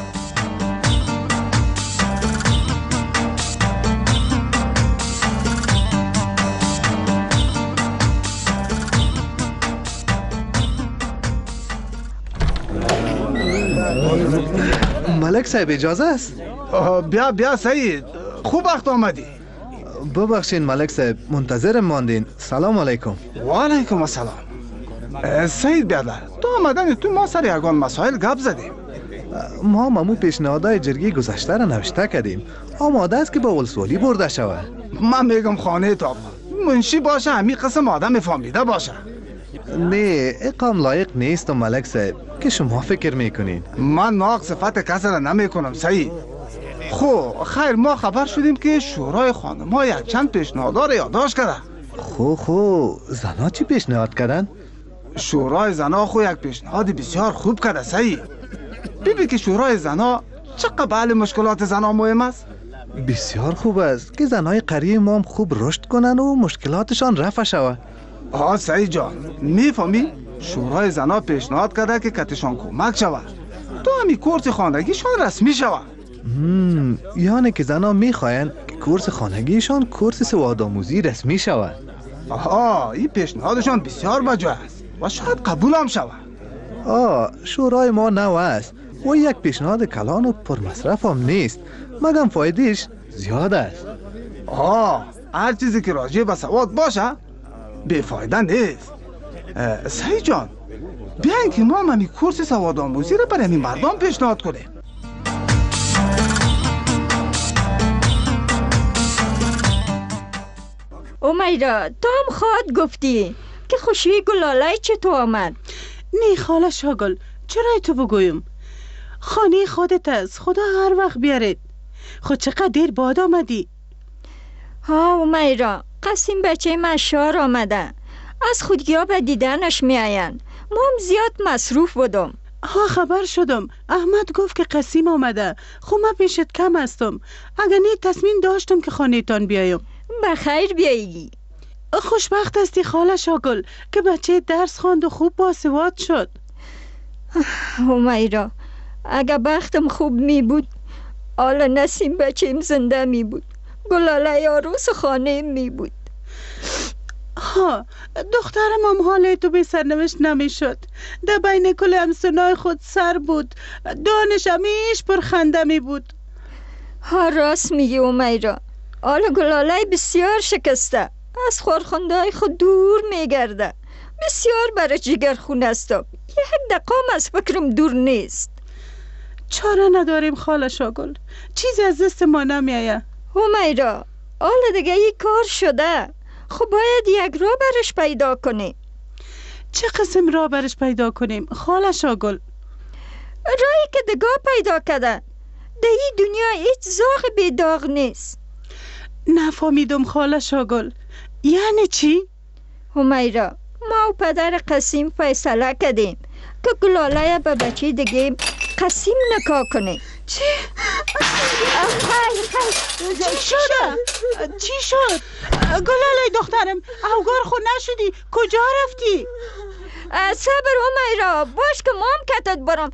ملک صاحب اجازه است؟ بیا سید، خوب وقت آمدی. ببخشین ملک صاحب، منتظر ماندین. سلام علیکم. و علیکم السلام. سید بیادر، تو آمدن تو ما سر یگان مسائل گپ زدیم. ما ممو پیشنهادهای جرگی گذشته را نوشته کردیم. آماده است که با ولسوالی برده شود. من میگم خانه تا منشی باشه، همین قسم آدم فهمیده باشه. نه، اقام لایق نیست ملک صاحب که شما فکر میکنین. من ناق صفت کسی را نمیکنم سید. خب خیر، ما خبر شدیم که شورای خانم ها یک چند پیشنهادها را یادداشت کرده. خب زنها چی پیشنهاد کردن؟ شورای زنها خو یک پیشنهاد بسیار خوب کرده سید. ببین که شورای زنها چقدر به حل مشکلات زنها مهم است. بسیار خوب است که زنهای قریه ما هم خوب رشد کنن و مشکلاتشان رفع شود. سعید جان، میفهمی؟ شورای زنها پیشنهاد کرده که کتشان کمک شود تو همین کورس خانگیشان رسمی شود. یعنی که زنها میخواین که کورس خانگیشان کورس سوادآموزی رسمی شود. این پیشنهادشان بسیار بجا است و شاید قبول هم شود. شورای ما نو است و یک پیشنهاد کلان و پرمصرف هم نیست، مگم فایدهش زیاد است. هر چیزی که راجع به سواد باشه بیفایده نیست. سعید جان، بیاین که ما همی کورس سواد آموزی را برای همین مردم پیشنهاد کنیم. امیرا تو هم خود گفتی که خوشی گلالای چطور آمد؟ نه خاله شاگل، چرا تو بگویم؟ خانه خودت است، خدا هر وقت بیارید. خود چقدر دیر بعد آمدی؟ ها امیرا، قسیم بچه مشار آمده، از خودگیا به دیدنش می آین. ما هم زیاد مصروف بودم. ها خبر شدم، احمد گفت که قسیم آمده. خب من پیشت کم هستم، اگر نه تصمیم داشتم که خانه تان بیایم. بخیر بیایی. خوشبخت هستی خاله شاگل که بچه درس خواند و خوب باسواد شد. امیرا اگر بختم خوب می بود، حالا نسیم بچه‌م زنده می بود، گلاله عروس خانه می بود. ها دخترم هم حال تو به سرنوشت نمی شد. در بین کل همسنای خود سر بود، دانش همیش پر خنده می بود. ها راست میگی امیرا، حالا گلاله بسیار شکسته، از خورخندهای خود دور میگرده. بسیار برای جگر خون هستم، یک دقیقه از فکرم دور نیست. چاره نداریم خاله شاگل، چیزی از دست ما نمیایه. امیرا حالا دیگه یک کار شده، خب باید یک راه برش پیدا کنیم. چه قسم راه برش پیدا کنیم خاله شاگل؟ راهی که دیگه پیدا کردن، در این دنیا هیچ زاغ بیداغ نیست. نفهمیدم خاله شاگل، یعنی چی؟ امیرا ما و پدر قسیم فیصله کردیم که گلاله به بچه دیگه قسیم نکاح کنه. چی؟ چی شد؟ چی شد؟ گلاله دخترم، اوگار خود نشدی، کجا رفتی؟ صبر امیرا، باش که مام کتت برم.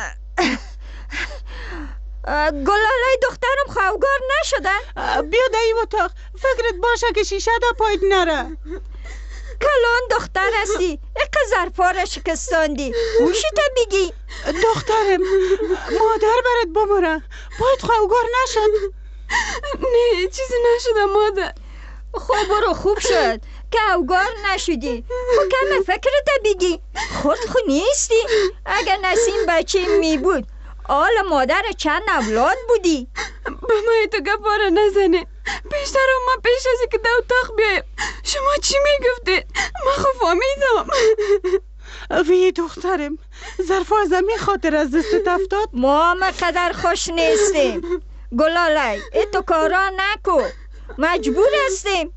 گلاله دخترم خوگار نشدن؟ بیا در این اتاق، فکرت باشه که شیشه دا پاید نره. کلان دختر هستی، اقا ظرفا شکستاندی، گوشی تا بگی. دخترم، مادر برات بمره، باید خوگار نشد. نه چیزی نشده مادر. خب برو، خوب شد که اوگار نشدی. خب کم فکرت بگی، خود خو نیستی. اگر نسیم بچه می بود، حالا مادر چند اولاد بودی. به ما تو گپاره نزنه، پیشتر ما پیش ازی که در اتاق بیایم شما چی میگفتید؟ ما خب فهمیدم. وی دخترم، ظرفا از همین خاطر از دستت افتاد؟ ما هم قدر خوش نیستیم. گلاله تو کارا نکو، مجبور هستیم.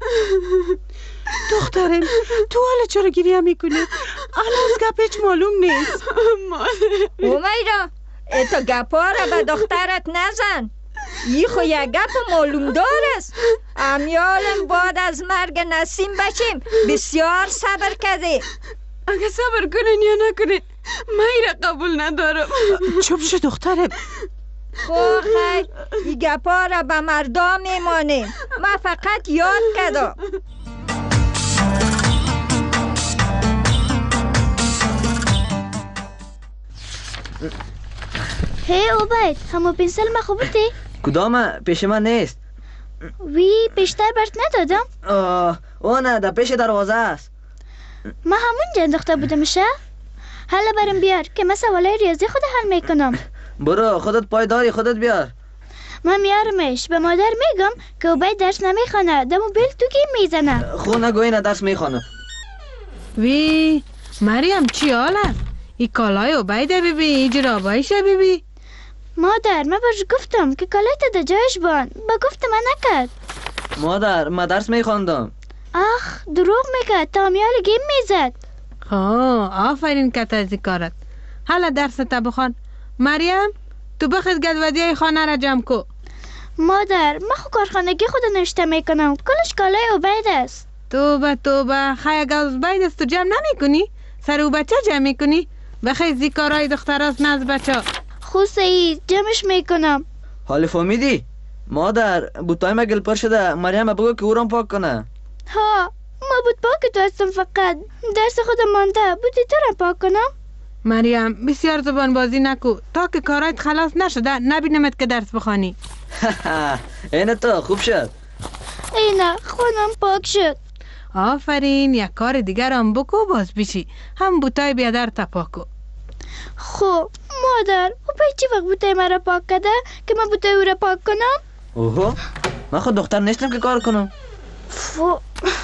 دخترم تو حالا چرا گریه میکنی؟ الان از گپ هیچ معلوم نیست. امیرا تو گپا را به دخترت نزن، ای خو یک گپ معلوم دار است. امیالم بعد از مرگ نسیم بچیم بسیار صبر کرده. اگه صبر کنین یا نکنین من ایره قبول ندارم. چوب شو دخترم. خو خیر ای گپا را به مردم میمانیم، من فقط یاد کردم. هی عبید، همو پنسل ما خوبتی؟ کدام پیش من نیست. وی پیشتر برت ندادم؟ او نه در پیش دروازه است. ما همونجا انداخته بودمشه. حالا برم بیار که من سوالای ریاضی خود حل میکنم. برو خودت پایداری، خودت بیار. من میارمش. به مادر میگم که عبید درس نمیخونه، در موبایل تو گیم میزنه. خو نگوی نه درس میخونه. وی مریم چی حال است؟ ای کالای عبید بیبی، ای جرابایش بیبی. مادر من برش گفتم که کالای تا جایش بان، با گفت من نکرد. مادر من درس میخوندم. آخ دروغ میکرد، تامیال گیم میزد. آفرین کت از کارت. حالا درس تا بخوان. مریم تو بخید گدودی خانه را جمع کو. مادر من خو کارخانگی خود نوشته میکنم، کلش کالای عبید است. توبه خیلی گوز باید است تو جمع نمی کنی؟ سر او بچه جمع می کنی؟ بخی زیکارای دختراست نز بچه. خود سعید جمعش میکنم. حالی فهمیدی؟ مادر بوتای ما گل پر شده، مریم بگو که او را پاک کنه. ها ما بود پاک تو هستم، فقط درس خودم مانده، بودی تو را پاک کنم؟ مریم بسیار زبان بازی نکو، تا که کارایت خلاص نشده نبینمت که درس بخوانی. اینه تو خوب شد. اینه خونم پاک شد. آفرین، یک کار دیگر هم بکو باز بشی. هم بوتای بیادر تا پاکو. خب مادر، او پای چی وقت بوتای مرا پاک کده که من بوتای او را پاک کنم؟ اوه، من خود دختر نیستم که کار کنم. فو،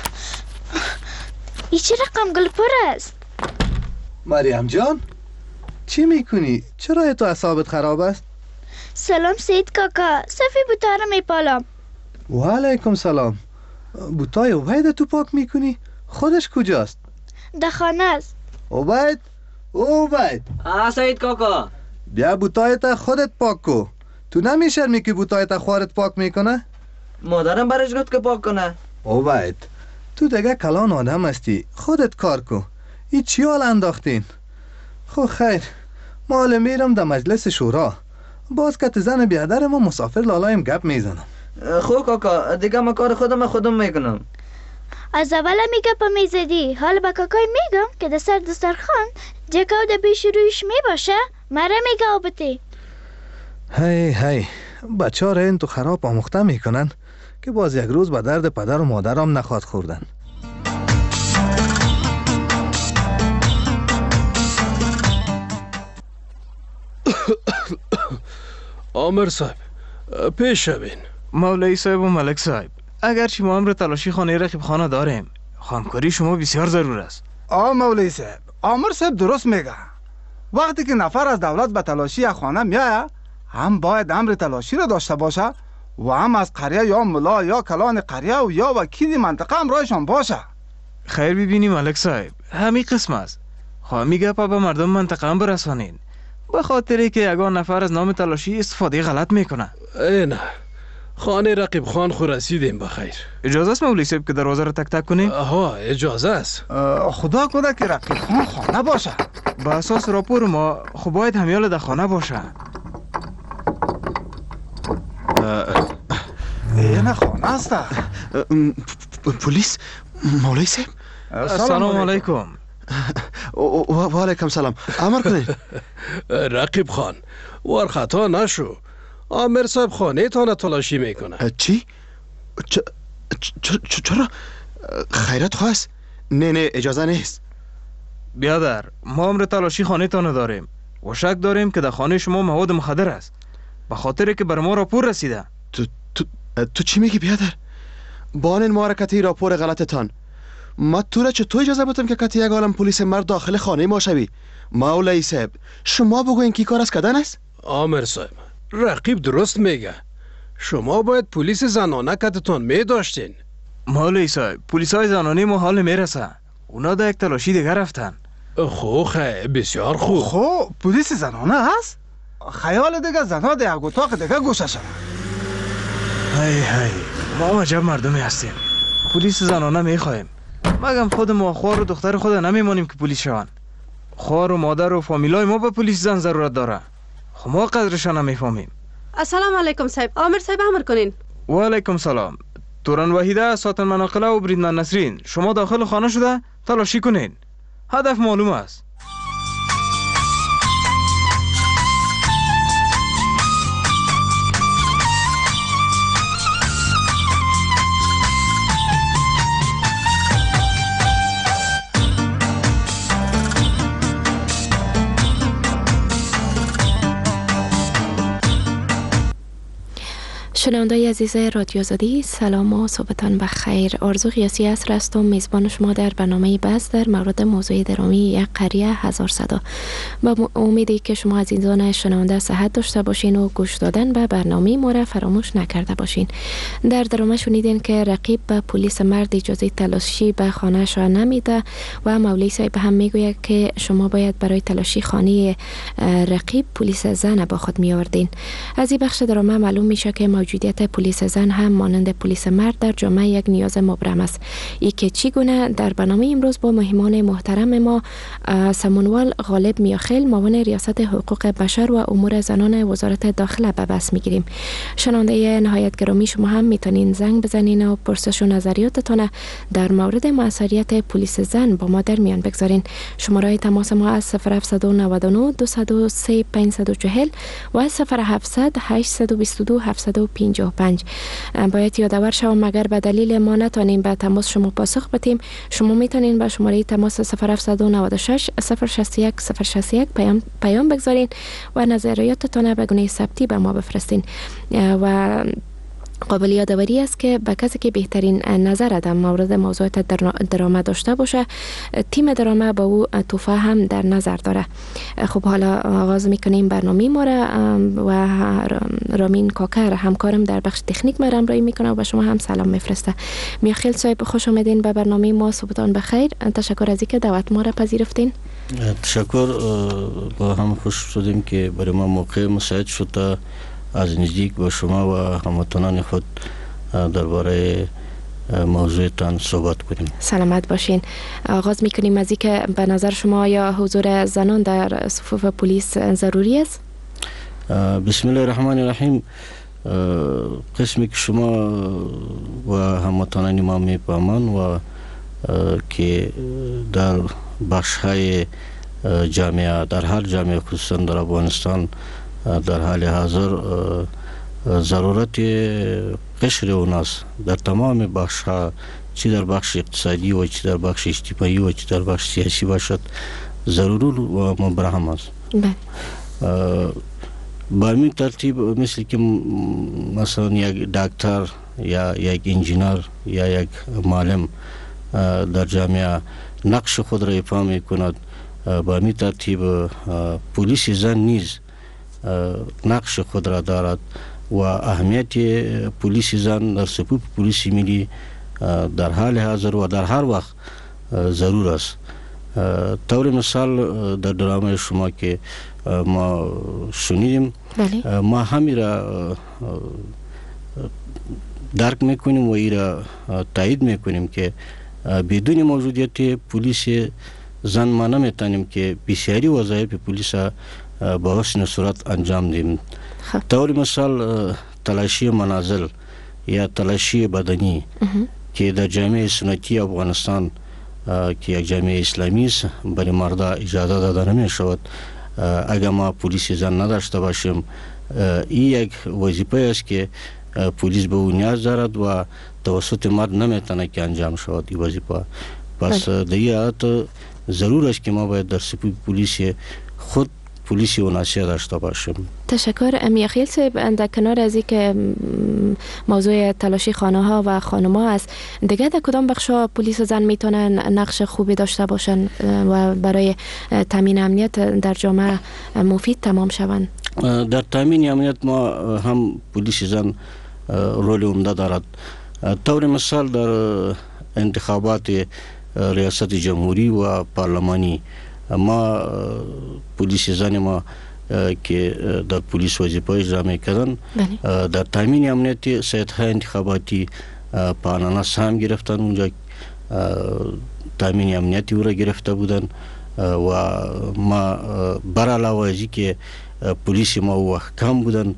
این چه رقم گل پر است؟ مریم جان، چی میکنی؟ چرا تو اعصابت خراب است؟ سلام سید کاکا، صفی بوتا را میپالم. و علیکم سلام. بوتای عبید تو پاک میکنی؟ خودش کجاست؟ در خانه است. عبید، عبید. سید کاکا، بیا بوتایت خودت پاک کو. تو نمیشرمی که بوتایت خوارت پاک میکنه؟ مادرم برش گفت که پاک کنه. عبید، تو دیگه کلان آدم هستی، خودت کار کو. این چی حال انداختین؟ خب خیر، مال میرم در مجلس شورا. باز که زن بیادر ما مسافر لالایم گپ میزنم. خب کاکا، دیگه ما کار خودم میکنم. از اول می گپ میزدی، حالا با کاکای میگم که در سر دسترخوان جکاو در پیش رویش میباشه، مرا میگه آبتی. هی بچه ها را این تو خراب آموخته میکنن که باز یک روز به درد پدر و مادرم نخواد خوردن. آمر صاحب، پیش شوین. مولای صاحب و ملک صاحب، اگرچه ما امر تلاشی خانه رقیب خانه داریم، همکاری شما بسیار ضرور است. مولای صاحب، آمر صاحب درست میگه. وقتی که نفر از دولت به تلاشی خانه میایه، هم باید امر تلاشی را داشته باشه و هم از قریه یا ملا یا کلان قریه و یا وکیل منطقه هم رایشان باشه. خیر ببینی ملک صاحب، همین قسم است. خواهی گپ به مردم منطقه هم برسانین، به خاطری که یگان نفر از نام تلاشی استفاده غلط میکنه. نه، خانه رقیب خان خو رسیدیم بخیر. اجازه است مولوی صاحب که دروازه را تک تک کنیم؟ اجازه است. خدا کنه که رقیب خان خانه باشه. با اساس راپور ما خب باید همیال در خانه باشه. اینه خانه است. پلیس مولوی صاحب. سلام علیکم. و علیکم سلام. امر کنید. رقیب خان، وار خطا نشو. آمر صاحب خانه تانه تلاشی میکنه. چی؟ چرا؟ خیرت خواست؟ نه اجازه نیست. بیادر، ما امر تلاشی خانه تانه داریم و شک داریم که در خانه شما مواد مخدر است، به خاطر که بر ما راپور رسیده. تو چی میگی بیادر؟ بانین ما را کتی راپور غلطتان. ما تو را چطور اجازه بودم که کتی یک عالم پلیس مرد داخل خانه ما شوی؟ مولای صاحب، شما بگوین کی کار از کردن است؟ آمر صاحب، رقیب درست میگه. شما باید پلیس زنانه کتتان میداشتین. مولای صاحب، پلیس های زنانه ما حال میرسه. اونا در یک تلاشی دیگر رفتن. بسیار خوب. خب پلیس زنانه هست؟ خیال دیگه زنها در یک اتاق دیگه گوشه شد. هی ما عجب مردمی هستیم. پلیس زنانه میخوایم، مگم خود ما خوار و دختر خود نمیمانیم که پلیس شوند. خوار و مادر و فامیلای ما به پلیس زن ضرورت داره. خب ما قدرشان نمیفهمیم. السلام علیکم صاحب. آمر صاحب امر کنین. و علیکم سلام. توران وحیده، ساتن مناقله و بریدمن نسرین، شما داخل خانه شده تلاشی کنین. هدف معلوم است. شنوندای عزیز رادیو آزادی، سلام و صبحتان بخیر. آرزو قیاسی عصر هستم، میزبان شما در برنامه بحث در مورد موضوع درامی یک قریه هزار صدا. با امیدی که شما عزیزان شنونده صحت داشته باشین و گوش دادن به برنامه ما را فراموش نکرده باشین. در درامه شنیدین که رقیب به پلیس مرد اجازه تلاشی به خانه‌اش را نمیده و مولوی صاحب هم میگوید که شما باید برای تلاشی خانه رقیب پلیس زن با خود میآوردین. از این بخش درامه معلوم میشه که موجودیت پلیس زن هم مانند پلیس مرد در جامعه یک نیاز مبرم است. ای که چگونه در برنامه امروز با مهمان محترم ما سمونوال غالب میاخیل، معاون ریاست حقوق بشر و امور زنان وزارت داخله به بحث میگیریم. شنونده نهایت گرامی، شما هم میتونین زنگ بزنین و پرسش و نظریاتتان در مورد موثریت پلیس زن با ما در میان بگذارین. شماره تماس ما از 0799 203 540 و 0700 822 725 55. باید یادآور شوم اگر به دلیل ما نتانیم به تماس شما پاسخ بدیم، شما میتونین به شماره تماس 0796 061 061 پیام بگذارین و نظریاتتان به گونه ثبتی به ما بفرستین. و قابل یادآوری است که به کسی که بهترین نظر در مورد موضوعات درامه داشته باشه، تیم درامه با او توفه هم در نظر داره. خب حالا آغاز میکنیم برنامه ما را و رامین کاکر همکارم در بخش تکنیک ما را همراهی میکنه و به شما هم سلام میفرسته. میاخیل صاحب خوش آمدین به برنامه ما. صبحتان بخیر. تشکر از اینکه دعوت ما را پذیرفتین. تشکر. با هم خوش شدیم که برای ما موقع مساعد شد از نزدیک با شما و هموطنان خود درباره موضوعتان صحبت کنیم. سلامت باشین. آغاز میکنیم از اینکه به نظر شما یا حضور زنان در صفوف پلیس ضروری است؟ بسم الله الرحمن الرحیم. قسمی که شما و هموطنان ما میفهمند و که در بخش های جامعه، در هر جامعه خصوصا در افغانستان در حال حاضر ضرورت قشر اوناست در تمام بخش ها، چی در بخش اقتصادی و چی در بخش اجتماعی و چی در بخش سیاسی باشد، ضرور و مبرهم است. با این ترتیب مثل که مثلا یک دکتر یا یک انجینر یا یک معلم در جامعه نقش خود را ایفا می کند، با این ترتیب پلیس زن نیز نقش خود را دارد و اهمیت پلیس زن در صفوف پلیس ملی در حال حاضر و در هر وقت ضرور است. طور مثال در درامه شما که ما شنیدیم، ما همین را درک میکنیم و این را تایید میکنیم که بدون موجودیت پلیس زن ما نمیتونیم که بسیاری وظایف پلیس با حسن صورت انجام دیم. طور مثال تلاشی منازل یا تلاشی بدنی که در جامعه سنتی افغانستان که یک جامعه اسلامی است برای مردا اجازه داده نمی شود. اگر ما پلیس زن نداشته باشیم، این یک وظیفه است که پلیس به اون نیاز دارد و توسط مرد نمیتونه که انجام شود این وظیفه. پس در این حالت ضرور است که ما باید در صفوف پلیس خود پلیسی اوناسی داشته باشیم. تشکر. میاخیل صاحب، در کنار از اینکه موضوع تلاشی خانه ها و خانما است، دیگه در کدام بخشا پلیس زن میتونن نقش خوبی داشته باشن و برای تامین امنیت در جامعه مفید تمام شوند؟ در تامین امنیت ما هم پلیس زن رول عمده دارد. طور مثال در انتخابات ریاست جمهوری و پارلمانی ما پلیس زن ما که در پلیس وظیفه اجرا میکردن در تامین امنیت ساعت‌های انتخاباتی پاناناس هم گرفتن، اونجا تامین امنیتی او را گرفته بودن و ما بر علاوه از که پلیس ما وقت کم بودن،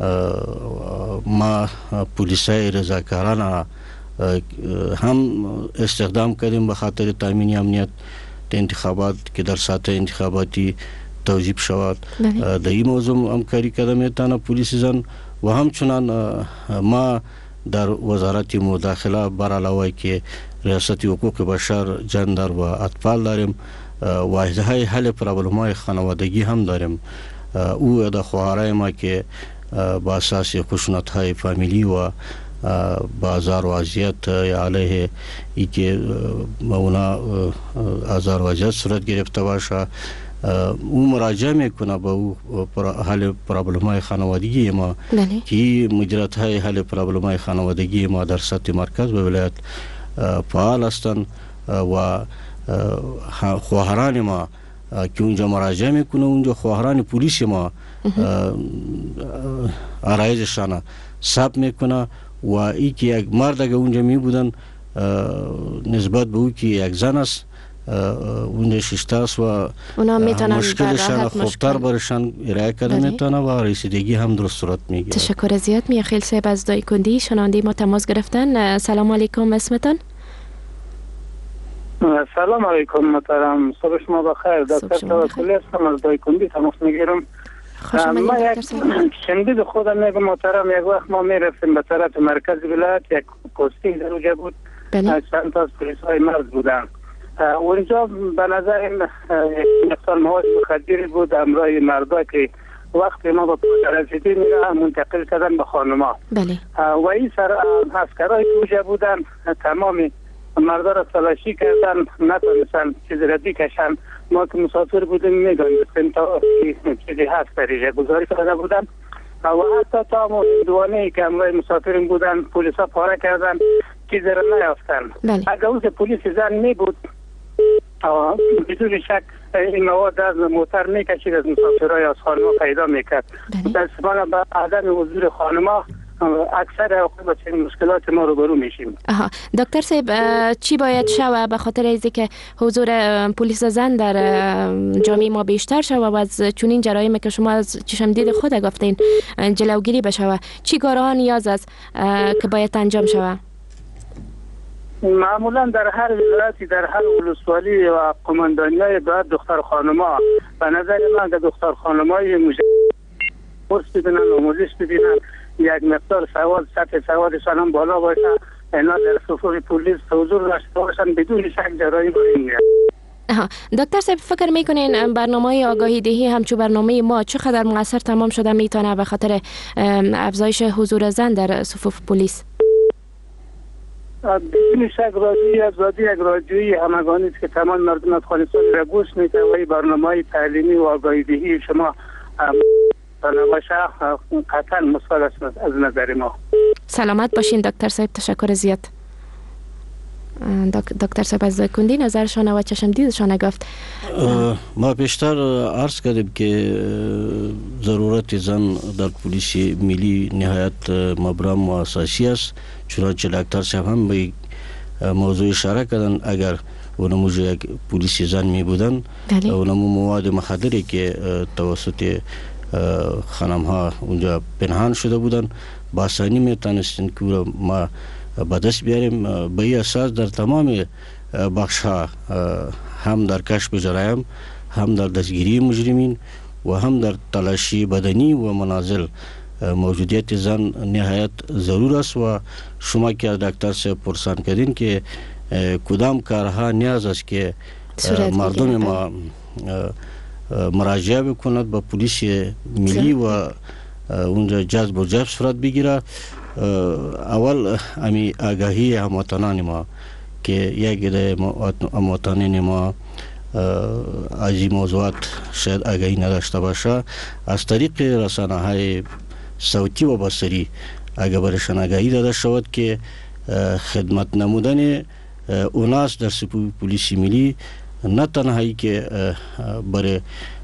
ما پلیسای رضاکارانه هم استخدام کردیم به خاطر تامین امنیت انتخابات که در ساعت انتخاباتی توظیف شود. در این موضوع همکاری کرده میتونه پلیس زن و همچنان ما در وزارت مداخله بر علاوه که ریاست حقوق بشر، جندر و اطفال داریم، واحدهای حل پرابلم‌های خانوادگی هم داریم. او در خواهرای ما که با اساس خشونت‌های فامیلی و بازار و اذیت علیه ای که اونا آزار و اذیت صورت گرفته باشه، او مراجعه میکنه به او حل پرابلم‌های خانوادگی ما که مدیریت های حل پرابلم‌های خانوادگی ما در سطح مرکز و ولایت فعال هستند و خواهران ما که اونجا مراجعه میکنه، اونجا خواهران پلیس ما عرایزشان ثبت میکنه و ای که یک مرد اگه اونجا می بودن نسبت به او که یک زن است اونجا ششته است و مشکلشان خوبتر برشان ارائه کرده میتونه و رسیدگی هم درست صورت میگیره. تشکر زیاد. میاخیل صاحب از دایکندی شنونده ما تماس گرفتن. سلام علیکم، اسمتان؟ سلام علیکم محترم، صبح شما بخیر. دکتر توکلی هستم از دایکندی تماس میگیرم. خوش آمدید دکتر صاحب. شنبه خودم میگم محترم، یک وقت ما میرفتیم به طرف مرکز ولایت، یک پستینگ در اونجا بود. چند تا از پلیس های مرد بودن. اونجا به نظر این مقدار مواد مخدر بود همراه مردا که وقتی ما با پلیس رسیدیم منتقل کردن به خانما. بله. و این عسکرای که اونجا بودن تمامی مردا را تلاشی کردن، نتونستن چیزی را بکشن. ما که مسافر بودیم میدونستیم تا چیزی هست در گزارش کرده بودن و حتی تا دوانه که همراه مسافرین بودن پلیس ها پاره کردن، چیزی را نیافتن. اگر اون پلیس زن می بود بدون شک این مواد از موتر میکشید، از مسافرهای از خانما پیدا میکرد. متاسفانه به عدم حضور خانما اکثر اوقات با چنین مشکلات ما روبرو میشیم. دکتر صاحب چی باید شود به خاطر اینکه که حضور پلیس زن در جامعه ما بیشتر شود و از چنین جرایم که شما از چشم دید خود گفتین جلوگیری بشود؟ چی کارها نیاز است که باید انجام شود؟ معمولا در هر ولایتی، در هر ولسوالی و قماندانی‌های باید دختر خانما، به نظر من که دختر خانمای کورس ببینن، آموزش ببینن، یک مقدار سواد، سطح سوادشان هم بالا باشه، اینا در صفوف پلیس حضور داشته باشن، بدون شک جرایم میاد. دکتر صاحب فکر میکنین برنامه آگاهی دهی همچو برنامه ما چقدر مؤثر تمام شده میتونه به خاطر افزایش حضور زن در صفوف پلیس؟ بدون شک یک رادیویی همگانی است که تمام مردم افغانستان را گوش میده و این برنامه‌های تعلیمی و آگاهی دهی شما باشه قطعا مثبت است از نظر ما. سلامت باشین دکتر صاحب، تشکر زیاد. دکتر صاحب از کندی نظرشان و چشم دیدشان گفت. ما بیشتر عرض کردیم که ضرورت زن در پلیس ملی نهایت مبرم و اساسی است، چنانچه دکتر صاحب هم به موضوع اشاره کردن. اگر اونمو یک پلیس زن می بودن، اونمو مواد مخدری که توسط خانم ها اونجا پنهان شده بودن با آسانی میتونستن که ما به دست بیاریم. به این اساس در تمام بخش ها هم در کشف جرایم، هم در دستگیری مجرمین و هم در تلاشی بدنی و منازل موجودیت زن نهایت ضرور است. و شما که دکتر سے پرسان کردین که کدام کارها نیاز است که مردم ما مراجعه بکند به پلیس ملی و اونجا جذب و جذب صورت بگیره. اول امی آگاهی هموطنان ما که یک هموطنان ما از این موضوعات شاید آگاهی نداشته باشه، از طریق رسانه های صوتی و بصری اگر برشان آگاهی داده شود که خدمت نمودن اوناس در صفوف پلیس ملی نه تنهایی که برای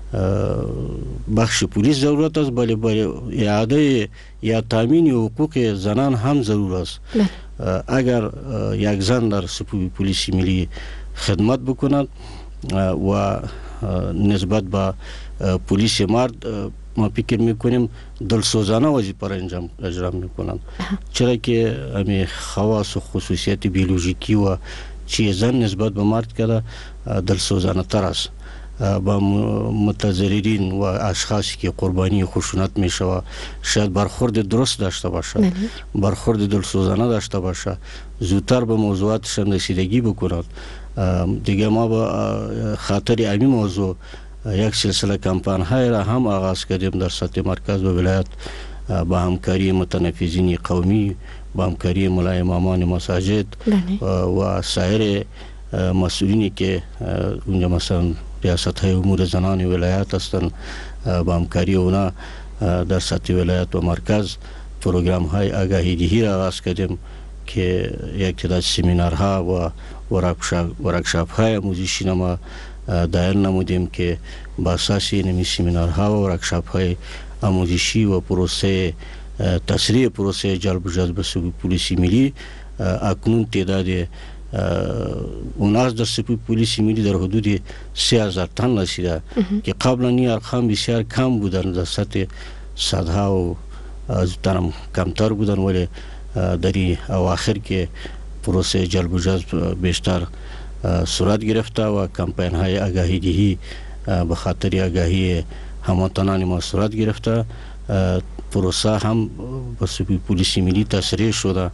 بخش پلیس ضرورت است، بلکه برای اعاده یا تامین حقوق زنان هم ضرور است. اگر یک زن در صفوف پلیس ملی خدمت بکند و نسبت به پلیس مرد ما فکر میکنیم دلسوزانه وظیفه را اجرا میکنند، چرا که همین خواص و خصوصیت بیولوژیکی و چی زن نسبت به مرد کرده دلسوزانه تر است. با متضررین و اشخاصی که قربانی خشونت میشه شاید برخورد درست داشته باشه، برخورد دلسوزانه داشته باشه، زودتر به موضوعاتشان رسیدگی بکند. دیگه ما با خاطر امی موضوع یک سلسله کمپین های را هم آغاز کردیم در سطح مرکز و ولایت با همکاری متنفذین قومی، با همکاری ملای امامان مساجد و سایر مسئولینی که اونجا مثلا ریاست های امور زنان ولایت هستند. با همکاری اونا در سطح ولایت و مرکز پروگرام های آگاهی دهی را آغاز کردیم که یک تعداد سمینارها و ورکشاپ های آموزشی ما دایر نمودیم که با اساس این سمینارها و ورکشاپ های آموزشی و پروسه تسریع پروسه جلب و جذب صفوف پلیس ملی اکنون تعداد اوناس در صفوف پلیس ملی در حدود 3000 تن رسیده که قبلا این ارقام بسیار کم بودن، در سطح صدها و از تنم کمتر بودن، ولی در این اواخر که پروسه جلب و جذب بیشتر صورت گرفته و کمپین های آگاهی دهی به خاطر آگاهی هموطنان ما صورت گرفته. پروسه هم به سوی پلیس ملی تسریع شده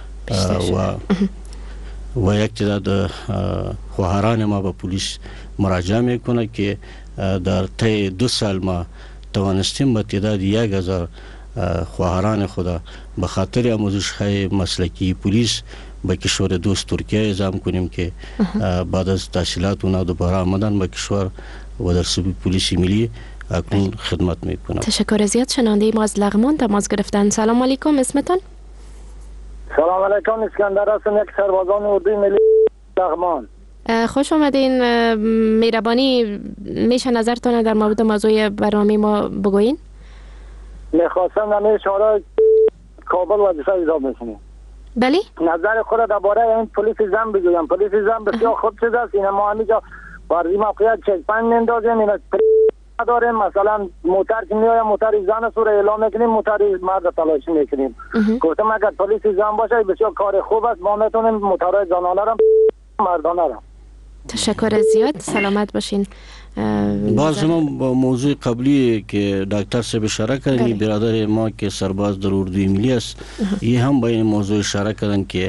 و یک تعداد خواهران ما به پلیس مراجعه میکنه که در طی 2 سال ما توانستیم به تعداد 1000 خواهران خود به خاطر آموزش های مسلکی پلیس به کشور دوست ترکیه اعزام کنیم که بعد از تحصیلات اونا دوباره آمدن به کشور و در سوی پلیس ملی اکنون خدمت میکنم. تشکر زیاد. شنونده ما از لغمان تماس گرفتن. سلام علیکم، اسمتون؟ سلام علیکم، اسکندر هستم، یک سربازان اردوی ملی لغمان. خوش آمدین. مهربانی میشه نظرتون در مورد موضوع برنامه ما بگوین؟ میخواستم در شورای کابل وظیفه اجرا بکنم. بله؟ نظر خود درباره این پلیس زن بگویم. پلیس زن بسیار خوب شده است. این ما همینجا بر موقعیت چک پاینت میندازیم، این داریم مثلا موتر که میایم موتر زن سور اعلام میکنیم، موتر مرد تلاشی میکنیم. گفتم اگر پلیس زن باشه بسیار کار خوب است، ما میتونیم موترهای زنانه را مردانه را. تشکر زیاد، سلامت باشین. باز ما با موضوع قبلی که دکتر صاحب اشاره کردن، برادر ما که سرباز در اردوی ملی است، این هم با این موضوع اشاره کردن که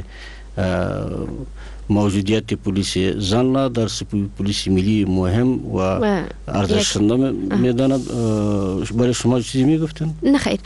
موجودیت پلیس زن در پلیس ملی مهم و ارزشمند میداند. برای شما چیزی میگفتن؟ نه خیر.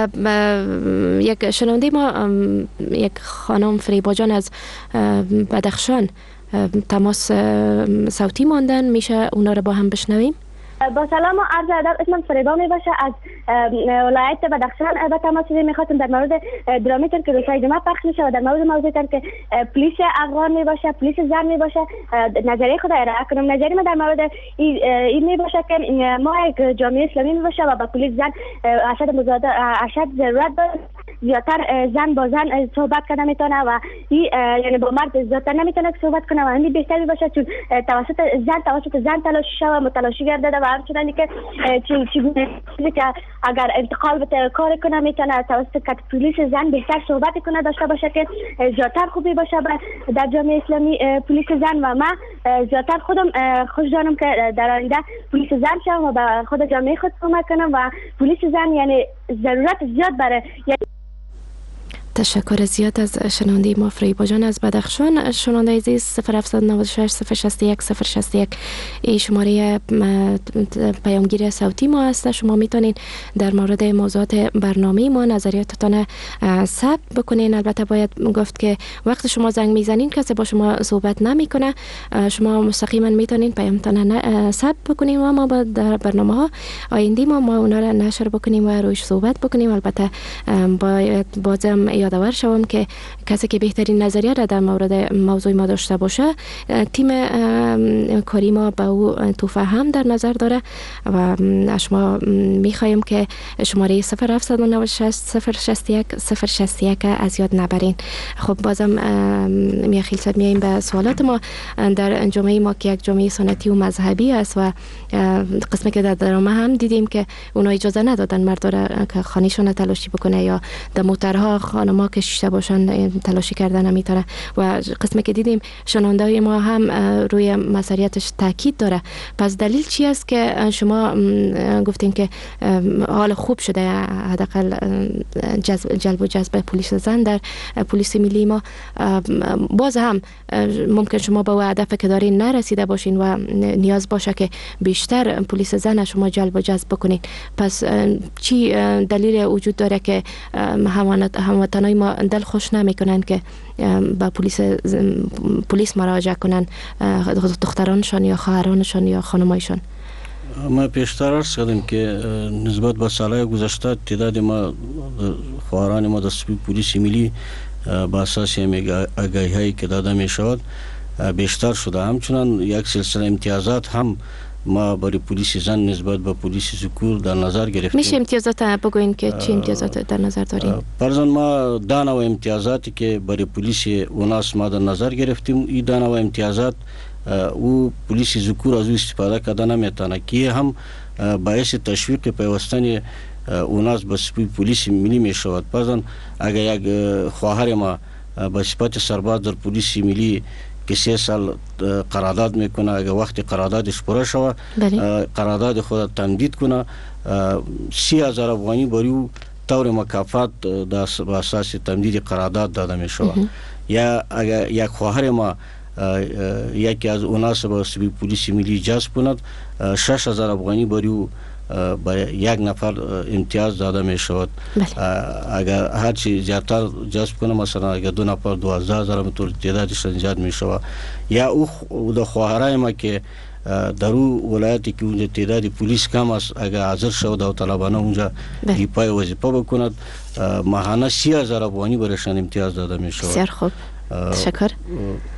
یک شنونده ما، یک خانم فریبا جان از بدخشان تماس صوتی ماندن، میشه اونا رو با هم بشنویم؟ با سلام و عرض ادب، اسمم فریبا می باشه از ولایت بدخشان. به تماس میخواستم در مورد درامیتون که روزهای جمعه پخش میشه و در مورد موضوعتون که پلیس افغان می باشه، پلیس زن می باشه، نظریه خود ارائه کنم. نظریه من در مورد این می باشه که ما یک جامعه اسلامی می باشه و با پلیس زن اشد ضرورت داره. زیادتر زن با زن صحبت کنه میتونه و یعنی با مرد زیادتر نمیتونه صحبت کنه و همین بهتری باشه، چون توسط زن تلاشی شوه متلاشی گردده و همچنانی که چگونه که اگر انتقال به کار کنه میتونه توسط پلیس زن بهتر صحبت کنه داشته باشه که زیادتر خوبی باشه در جامعه اسلامی پلیس زن. و من زیادتر خودم خوش دارم که در آینده پلیس زن شم و به خود جامعه خود کمک کنم و پلیس زن یعنی ضرورت زیاد برای. تشکر زیاد از شنونده ما فریبا جان از بدخشان. شنونده عزیز 0796 061 061 این شماره پیامگیر صوتی ما است. شما میتونین در مورد موضوعات برنامه ما نظریاتتان ثبت بکنین. البته باید گفت که وقت شما زنگ میزنین کسی با شما صحبت نمیکنه، شما مستقیما میتونین پیامتان ثبت بکنین و ما در برنامه ها آینده ما اونا را نشر بکنیم و روش صحبت بکنیم. البته باید بازم یادآور شوم که کسی که بهترین نظریه را در مورد موضوع ما داشته باشه، تیم کاری ما به او توفهم در نظر داره و شما میخوایم که شماره 0796 061 061 از یاد نبرین. خب بازم میخیل صاحب میاییم به سوالات ما. در جامعه ما که یک جامعه سنتی و مذهبی است و قسمی که در درامه هم دیدیم که اونا اجازه ندادن مرد را که خانیشون تلاشی بکنه یا در موترها خانما که شیشته باشن تلاشی کردن نمیتونه و قسمی که دیدیم شنونده ما هم روی مسئولیتش تاکید داره. پس دلیل چی است که شما گفتین که حال خوب شده حداقل جلب و جذب پلیس زن در پلیس ملی ما؟ باز هم ممکن شما به هدف که دارین نرسیده باشین و نیاز باشه که بیشتر پلیس زن شما جلب و جذب بکنین. پس چی دلیل وجود داره که هموطنای ما دل خوش نمیکنن که با پلیس مراجعه کنن، دخترانشان یا خواهرانشان یا خانمایشان؟ ما پیشتر عرض کردیم که نسبت به سالهای گذشته تعداد ما خواهران ما در پلیس ملی با اساس آگاهی هایی که داده می شود بیشتر شده. همچنان یک سلسله امتیازات هم ما برای پلیس زن نسبت به پلیس ذکور در نظر گرفتیم. میشه امتیازات بگوین که چی امتیازات در نظر دارین؟ فرضاً ما دانه و امتیازاتی که برای پلیس اوناس ما در نظر گرفتیم، این دانه و امتیازات او پلیس ذکور از او استفاده کرده نمیتونه که هم باعث تشویق پیوستن اوناس به پلیس ملی می شود. فرضاً اگر یک خواهر ما به صفت سرباز در پلیس ملی که 3 سال قرارداد میکنه. اگر وقتی قراردادش پوره شود قرارداد خود تمدید کنه 30,000 افغانی برای او طور مکافات به اساس تمدید قرارداد داده می شود. یا اگر یک خواهر ما یکی از اوناس به سبی پلیس ملی جذب کند 6,000 افغانی برای او به یک نفر امتیاز داده می شود. اگر هر چی زیادتر جذب کنه مثلا اگر 2 نفر 12,000 متر تعدادش ایجاد می شود. یا او د خواهرای ما که در او ولایتی که اونجا تعداد پلیس کم است اگر حاضر شود داوطلبانه اونجا ایفای وظیفه بکند ماهانه 30,000 افغانی برایشان امتیاز داده می شود. بسیار خوب، تشکر.